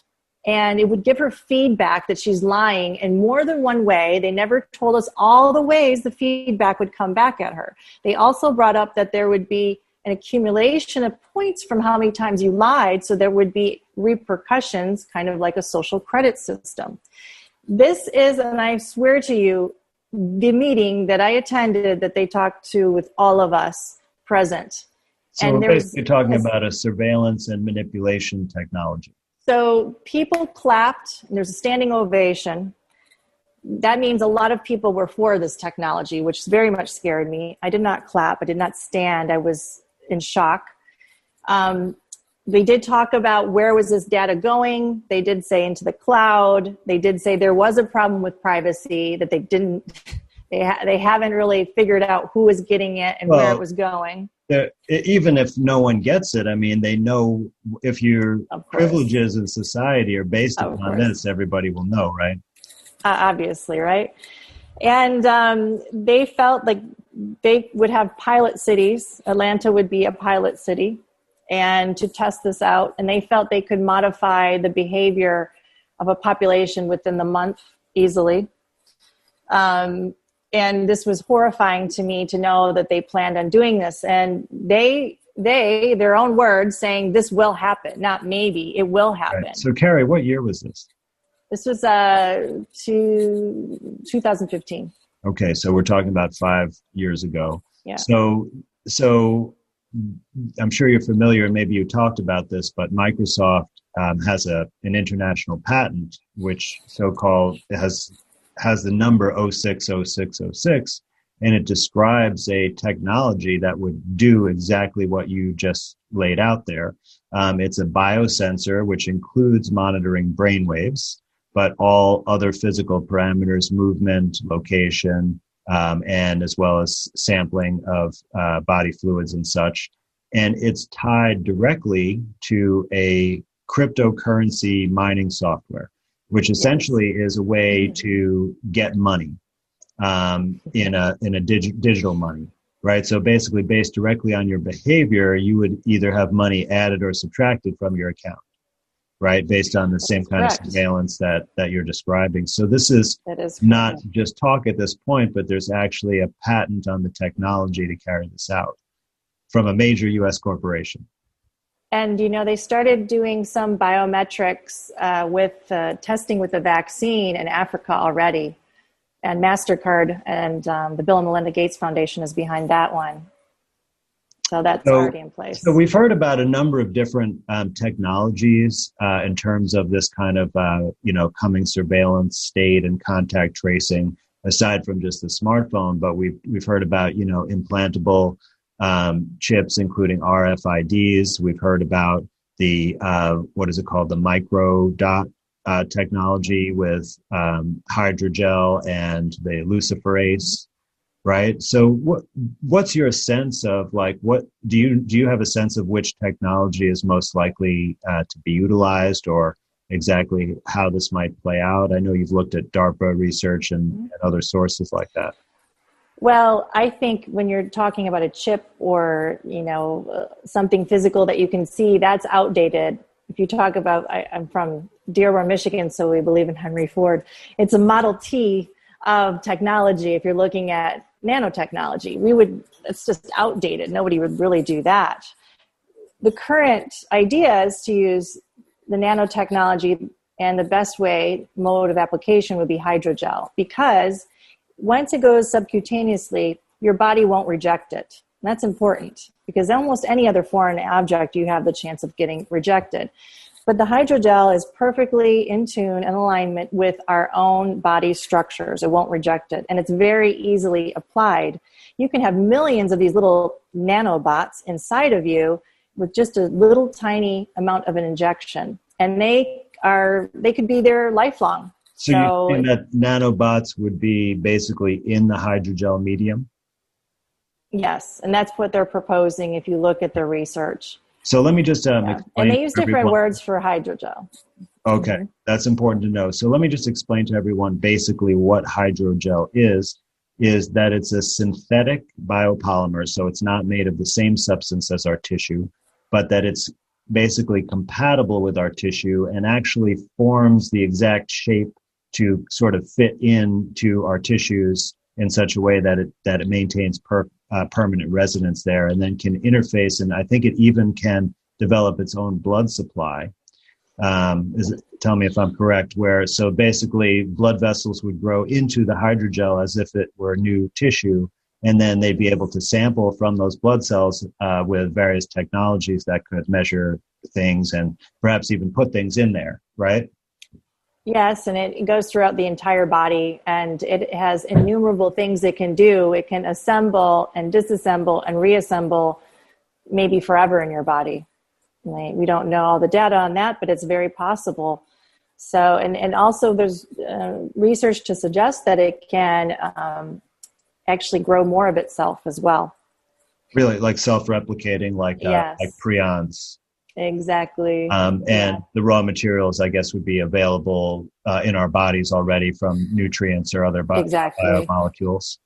And it would give her feedback that she's lying in more than one way. They never told us all the ways the feedback would come back at her. They also brought up that there would be an accumulation of points from how many times you lied, so there would be repercussions, kind of like a social credit system. This is, and I swear to you, the meeting that I attended that they talked to with all of us present. So and we're basically talking a, about a surveillance and manipulation technology. So people clapped, and there's a standing ovation. That means a lot of people were for this technology, which very much scared me. I did not clap. I did not stand. I was in shock. Um, they did talk about where was this data going. They did say into the cloud. They did say there was a problem with privacy, that they didn't, they, ha- they haven't really figured out who was getting it and well, where it was going. Even if no one gets it, I mean, they know if your privileges in society are based of upon course. this, everybody will know, right? Uh, obviously, right? And um, they felt like they would have pilot cities. Atlanta would be a pilot city, and to test this out. And they felt they could modify the behavior of a population within the month easily. Um, and this was horrifying to me to know that they planned on doing this. And they, they, their own words saying this will happen, not maybe, it will happen. Right. So Carrie, what year was this? This was uh, to twenty fifteen. Okay, so we're talking about five years ago. Yeah. So, so I'm sure you're familiar, and maybe you talked about this, but Microsoft um, has a an international patent, which so-called has has the number oh six oh six oh six, and it describes a technology that would do exactly what you just laid out there. Um, it's a biosensor, which includes monitoring brainwaves, but all other physical parameters, movement, location, um, and as well as sampling of uh, body fluids and such. And it's tied directly to a cryptocurrency mining software, which essentially is a way to get money um, in a in a dig- digital money, right? So basically, based directly on your behavior, you would either have money added or subtracted from your account, right? Based on the same kind correct. of surveillance that, that you're describing. So this is, that is not just talk at this point, but there's actually a patent on the technology to carry this out from a major U S corporation. And, you know, they started doing some biometrics uh, with uh, testing with the vaccine in Africa already. And MasterCard and um, the Bill and Melinda Gates Foundation is behind that one. So that's so, already in place. So we've heard about a number of different um, technologies uh, in terms of this kind of, uh, you know, coming surveillance state and contact tracing, aside from just the smartphone. But we've, we've heard about, you know, implantable um, chips, including R F I Ds. We've heard about the, uh, what is it called? The micro dot uh, technology with um, hydrogel and the luciferase. Right. So what what's your sense of like what do you do you have a sense of which technology is most likely uh, to be utilized, or exactly how this might play out? I know you've looked at DARPA research and, and other sources like that. Well, I think when you're talking about a chip or, you know, uh, something physical that you can see, that's outdated. If you talk about, I, I'm from Dearborn, Michigan, so we believe in Henry Ford. It's a Model T of technology. If you're looking at nanotechnology, we would, it's just outdated. Nobody would really do that. The current idea is to use the nanotechnology, and the best way, mode of application would be hydrogel, because once it goes subcutaneously, your body won't reject it. And that's important, because almost any other foreign object, you have the chance of getting rejected. But the hydrogel is perfectly in tune and alignment with our own body structures. It won't reject it. And it's very easily applied. You can have millions of these little nanobots inside of you with just a little tiny amount of an injection. And they are, they could be there lifelong. So, so you think that nanobots would be basically in the hydrogel medium? Yes. And that's what they're proposing if you look at their research. So let me just um, yeah. explain. And they use different everyone. words for hydrogel. Okay, mm-hmm. That's important to know. So let me just explain to everyone basically what hydrogel is, is that it's a synthetic biopolymer. So it's not made of the same substance as our tissue, but that it's basically compatible with our tissue and actually forms the exact shape to sort of fit into our tissues in such a way that it that it maintains per, uh, permanent residence there, and then can interface. And I think it even can develop its own blood supply. Um, is it, tell me if I'm correct. Where so basically blood vessels would grow into the hydrogel as if it were new tissue, and then they'd be able to sample from those blood cells uh, with various technologies that could measure things and perhaps even put things in there, right? Yes, and it goes throughout the entire body, and it has innumerable things it can do. It can assemble and disassemble and reassemble maybe forever in your body. We don't know all the data on that, but it's very possible. So, and, and also there's uh, research to suggest that it can um, actually grow more of itself as well. Really, like self-replicating, like uh, yes. like prions. Exactly. Um, and yeah. the raw materials, I guess, would be available uh, in our bodies already from nutrients or other bi- exactly. biomolecules.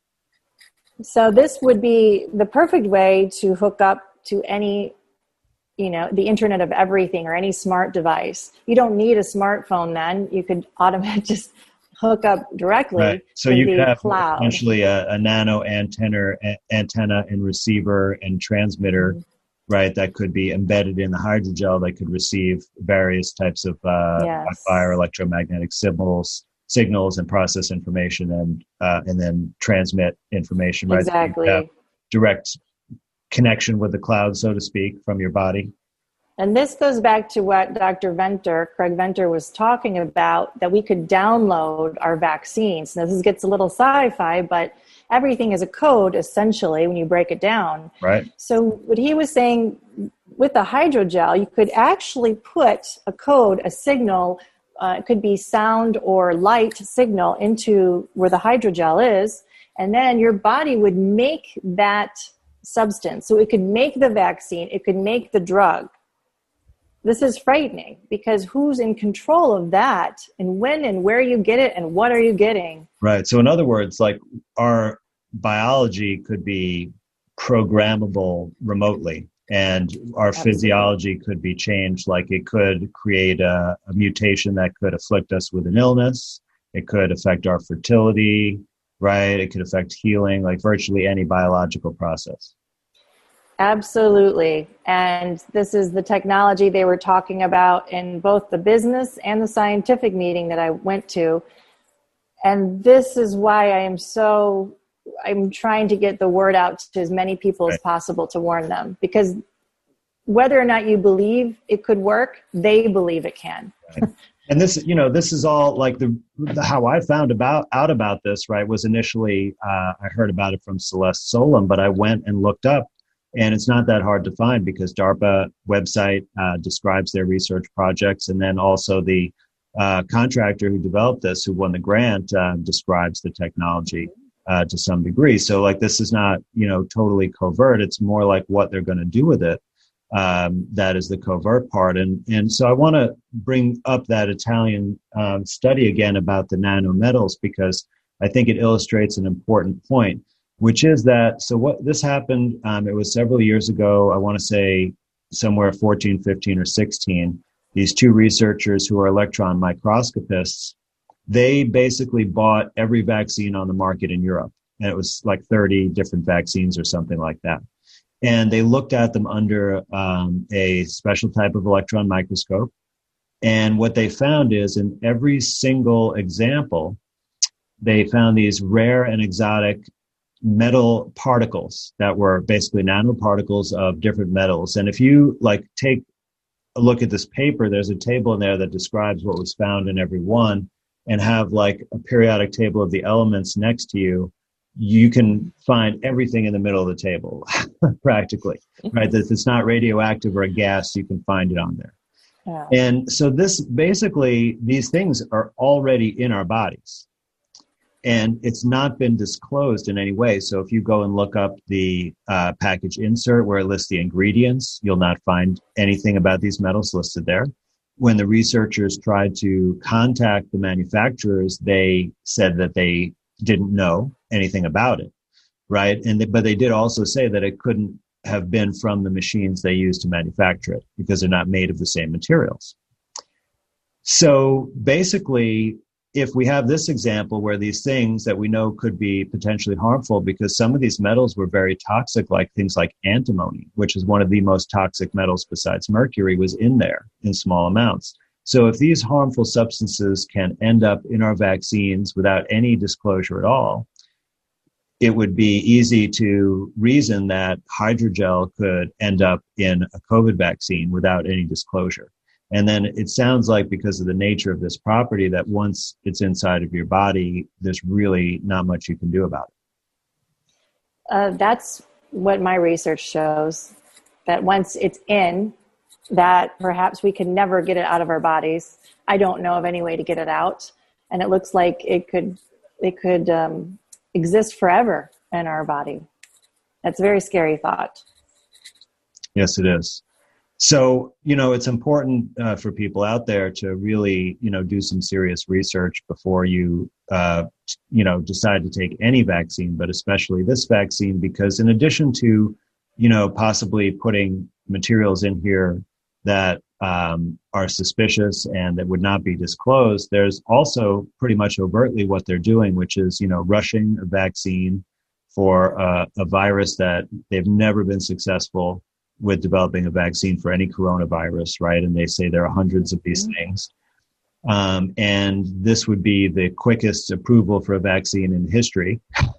So this would be the perfect way to hook up to any, you know, the Internet of Everything or any smart device. You don't need a smartphone then. You could automatically just hook up directly right. So to you the could have cloud. Essentially a, a nano antenna, a, antenna and receiver and transmitter, mm-hmm. right, that could be embedded in the hydrogel that could receive various types of uh, yes. Wi-Fi or electromagnetic signals, signals and process information and uh, and then transmit information, right? Exactly. So direct connection with the cloud, so to speak, from your body. And this goes back to what Doctor Venter, Craig Venter, was talking about, that we could download our vaccines. Now, this gets a little sci-fi, but everything is a code, essentially, when you break it down. Right. So what he was saying, with the hydrogel, you could actually put a code, a signal, uh, it could be sound or light signal, into where the hydrogel is, and then your body would make that substance. So it could make the vaccine, it could make the drug. This is frightening, because who's in control of that, and when and where you get it and what are you getting? Right. So in other words, like our biology could be programmable remotely, and our Absolutely. Physiology could be changed. Like it could create a, a mutation that could afflict us with an illness. It could affect our fertility, right? It could affect healing, like virtually any biological process. Absolutely. And this is the technology they were talking about in both the business and the scientific meeting that I went to. And this is why I am so, I'm trying to get the word out to as many people right. as possible to warn them. Because whether or not you believe it could work, they believe it can. Right. And this, you know, this is all like the, the how I found about out about this, right, was initially, uh, I heard about it from Celeste Solum, but I went and looked up. And it's not that hard to find, because DARPA website uh, describes their research projects. And then also the uh, contractor who developed this, who won the grant, uh, describes the technology uh, to some degree. So like this is not, you know, totally covert. It's more like what they're going to do with it. Um, that is the covert part. And, and so I want to bring up that Italian um, study again about the nanometals, because I think it illustrates an important point. Which is that, so what this happened, um, it was several years ago, I want to say somewhere fourteen, fifteen, or sixteen, these two researchers who are electron microscopists, they basically bought every vaccine on the market in Europe. And it was like thirty different vaccines or something like that. And they looked at them under um, a special type of electron microscope. And what they found is in every single example, they found these rare and exotic metal particles that were basically nanoparticles of different metals. And if you like take a look at this paper, there's a table in there that describes what was found in every one, and have like a periodic table of the elements next to you, you can find everything in the middle of the table, practically, right? If it's not radioactive or a gas, you can find it on there. Yeah. And so this basically, these things are already in our bodies. And it's not been disclosed in any way. So if you go and look up the uh, package insert where it lists the ingredients, you'll not find anything about these metals listed there. When the researchers tried to contact the manufacturers, they said that they didn't know anything about it, right? And they, but they did also say that it couldn't have been from the machines they use to manufacture it because they're not made of the same materials. So basically, if we have this example where these things that we know could be potentially harmful because some of these metals were very toxic, like things like antimony, which is one of the most toxic metals besides mercury, was in there in small amounts. So if these harmful substances can end up in our vaccines without any disclosure at all, it would be easy to reason that hydrogel could end up in a COVID vaccine without any disclosure. And then it sounds like because of the nature of this property that once it's inside of your body, there's really not much you can do about it. Uh, that's what my research shows, that once it's in, that perhaps we could never get it out of our bodies. I don't know of any way to get it out. And it looks like it could, it could um, exist forever in our body. That's a very scary thought. Yes, it is. So, you know, it's important uh, for people out there to really, you know, do some serious research before you, uh, you know, decide to take any vaccine, but especially this vaccine, because in addition to, you know, possibly putting materials in here that um, are suspicious and that would not be disclosed, there's also pretty much overtly what they're doing, which is, you know, rushing a vaccine for uh, a virus that they've never been successful with developing a vaccine for any coronavirus, right? And they say there are hundreds of these things. Um, and this would be the quickest approval for a vaccine in history.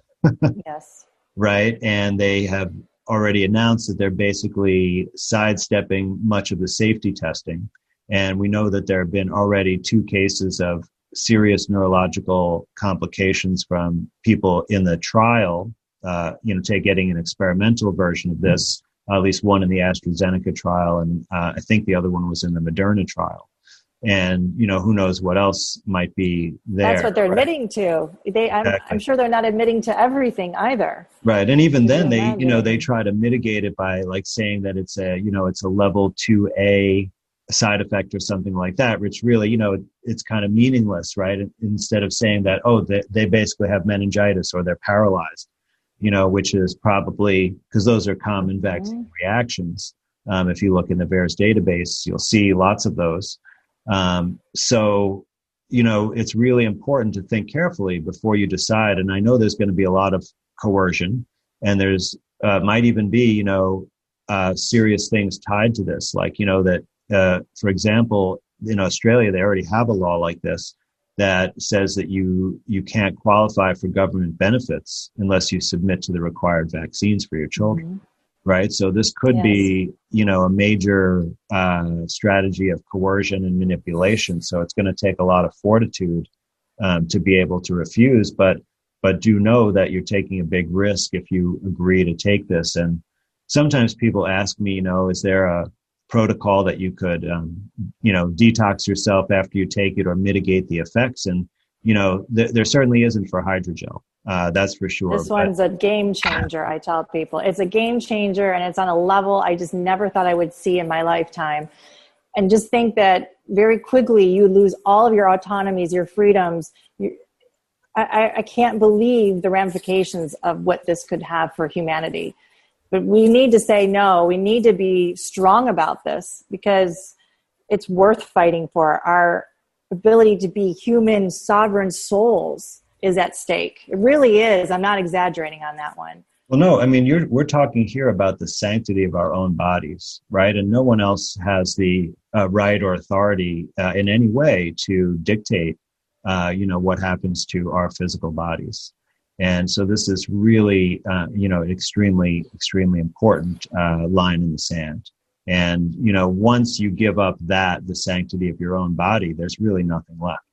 Yes. Right? And they have already announced that they're basically sidestepping much of the safety testing. And we know that there have been already two cases of serious neurological complications from people in the trial, uh, you know, take getting an experimental version of this. Uh, at least one in the AstraZeneca trial, and uh, I think the other one was in the Moderna trial. And, you know, who knows what else might be there. That's what they're right? admitting to. They, I'm, Exactly. I'm sure they're not admitting to everything either. Right. And even then, they, imagine? you know, they try to mitigate it by like saying that it's a, you know, it's a level two A side effect or something like that, which really, you know, it, it's kind of meaningless, right? Instead of saying that, oh, they, they basically have meningitis or they're paralyzed. You know, which is probably because those are common vaccine mm-hmm. reactions. Um, if you look in the VAERS database, you'll see lots of those. Um, so, you know, it's really important to think carefully before you decide. And I know there's going to be a lot of coercion, and there's uh, might even be, you know, uh, serious things tied to this. Like, you know, that, uh, for example, in Australia, they already have a law like this that says that you you can't qualify for government benefits unless you submit to the required vaccines for your children, mm-hmm. right? So this could yes. be, you know, a major uh, strategy of coercion and manipulation. So it's going to take a lot of fortitude um, to be able to refuse, but but do know that you're taking a big risk if you agree to take this. And sometimes people ask me, you know, is there a protocol that you could, um, you know, detox yourself after you take it or mitigate the effects? And, you know, th- there certainly isn't for hydrogel. Uh, that's for sure. This one's a game changer, I tell people. It's a game changer, and it's on a level I just never thought I would see in my lifetime. And just think that very quickly you lose all of your autonomies, your freedoms. You, I, I can't believe the ramifications of what this could have for humanity. But we need to say no. We need to be strong about this because it's worth fighting for. Our ability to be human, sovereign souls is at stake. It really is. I'm not exaggerating on that one. Well, no, I mean, you're, we're talking here about the sanctity of our own bodies, right? And no one else has the uh, right or authority uh, in any way to dictate, uh, you know, what happens to our physical bodies. And so this is really, uh, you know, extremely, extremely important uh, line in the sand. And, you know, once you give up that, the sanctity of your own body, there's really nothing left.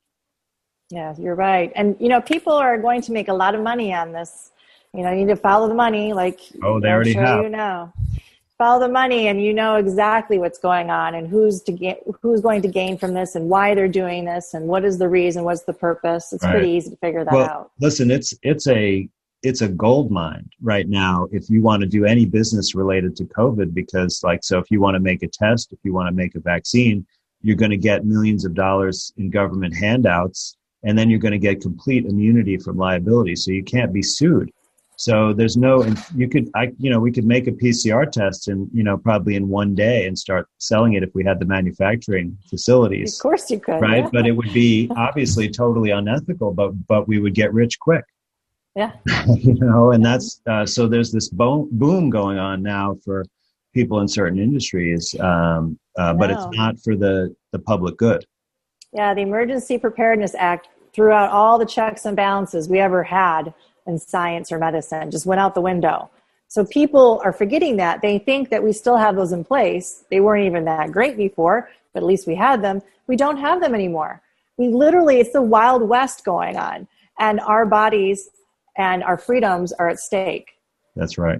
Yeah, you're right. And, you know, people are going to make a lot of money on this. You know, you need to follow the money, like oh, they I'm already sure have. You know. Follow the money, and you know exactly what's going on and who's to get, who's going to gain from this and why they're doing this and what is the reason, what's the purpose. It's right. pretty easy to figure that well, out. Listen, it's it's a it's a gold mine right now if you want to do any business related to COVID, because like, so if you want to make a test, if you want to make a vaccine, you're going to get millions of dollars in government handouts, and then you're going to get complete immunity from liability. So you can't be sued. So there's no, you could, I, you know, we could make a P C R test and, you know, probably in one day and start selling it if we had the manufacturing facilities. Of course you could. Right. Yeah. But it would be obviously totally unethical, but, but we would get rich quick. Yeah. You know, and that's, uh, so there's this bo- boom going on now for people in certain industries, um, uh, but it's not for the, the public good. Yeah. The Emergency Preparedness Act threw out all the checks and balances we ever had in science or medicine, just went out the window. So people are forgetting that. They think that we still have those in place. They weren't even that great before, but at least we had them. We don't have them anymore. We literally, it's the Wild West going on, and our bodies and our freedoms are at stake. That's right.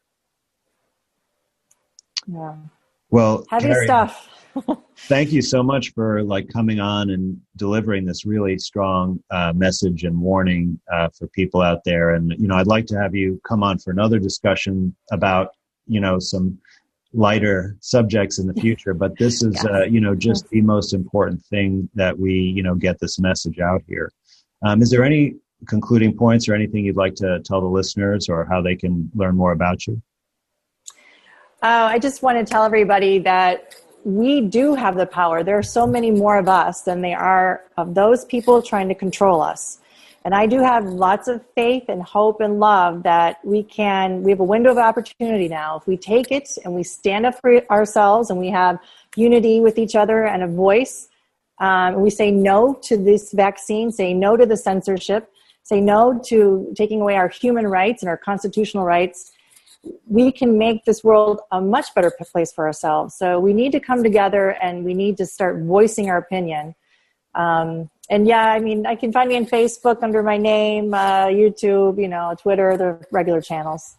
Yeah. Well, heavy Carrie, stuff. Thank you so much for like coming on and delivering this really strong uh, message and warning uh, for people out there. And, you know, I'd like to have you come on for another discussion about, you know, some lighter subjects in the future. But this is, yeah. uh, you know, just the most important thing that we, you know, get this message out here. Um, is there any concluding points or anything you'd like to tell the listeners or how they can learn more about you? Uh, I just want to tell everybody that we do have the power. There are so many more of us than there are of those people trying to control us. And I do have lots of faith and hope and love that we can, we have a window of opportunity now. If we take it and we stand up for ourselves and we have unity with each other and a voice, um, and we say no to this vaccine, say no to the censorship, say no to taking away our human rights and our constitutional rights, we can make this world a much better place for ourselves. So we need to come together and we need to start voicing our opinion. Um, and yeah, I mean, I can find me on Facebook under my name, uh, YouTube, you know, Twitter, the regular channels.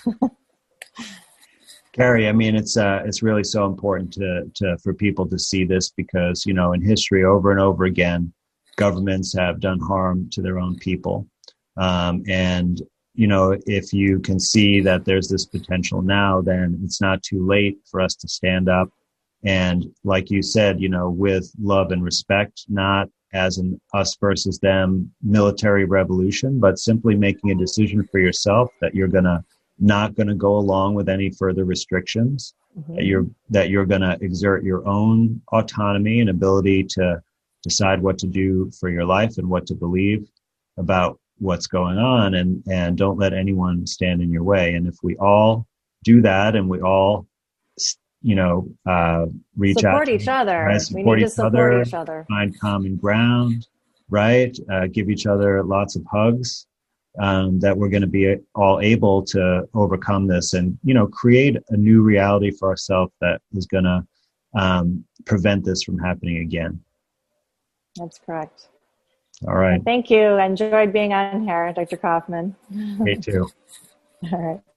Carrie, I mean, it's uh, it's really so important to, to for people to see this because, you know, in history over and over again, governments have done harm to their own people. Um, and you know, if you can see that there's this potential now, then it's not too late for us to stand up. And like you said, you know, with love and respect, not as an us versus them military revolution, but simply making a decision for yourself that you're going to not going to go along with any further restrictions, mm-hmm. that you're, that you're going to exert your own autonomy and ability to decide what to do for your life and what to believe about what's going on, and, and don't let anyone stand in your way. And if we all do that and we all, you know, uh, reach support out to each other, right, support, we need each, to support other, each other, find common ground, right? Uh, give each other lots of hugs, um, that we're going to be all able to overcome this and, you know, create a new reality for ourselves that is going to um, prevent this from happening again. That's correct. All right. Thank you. I enjoyed being on here, Doctor Kaufman. Me too. All right.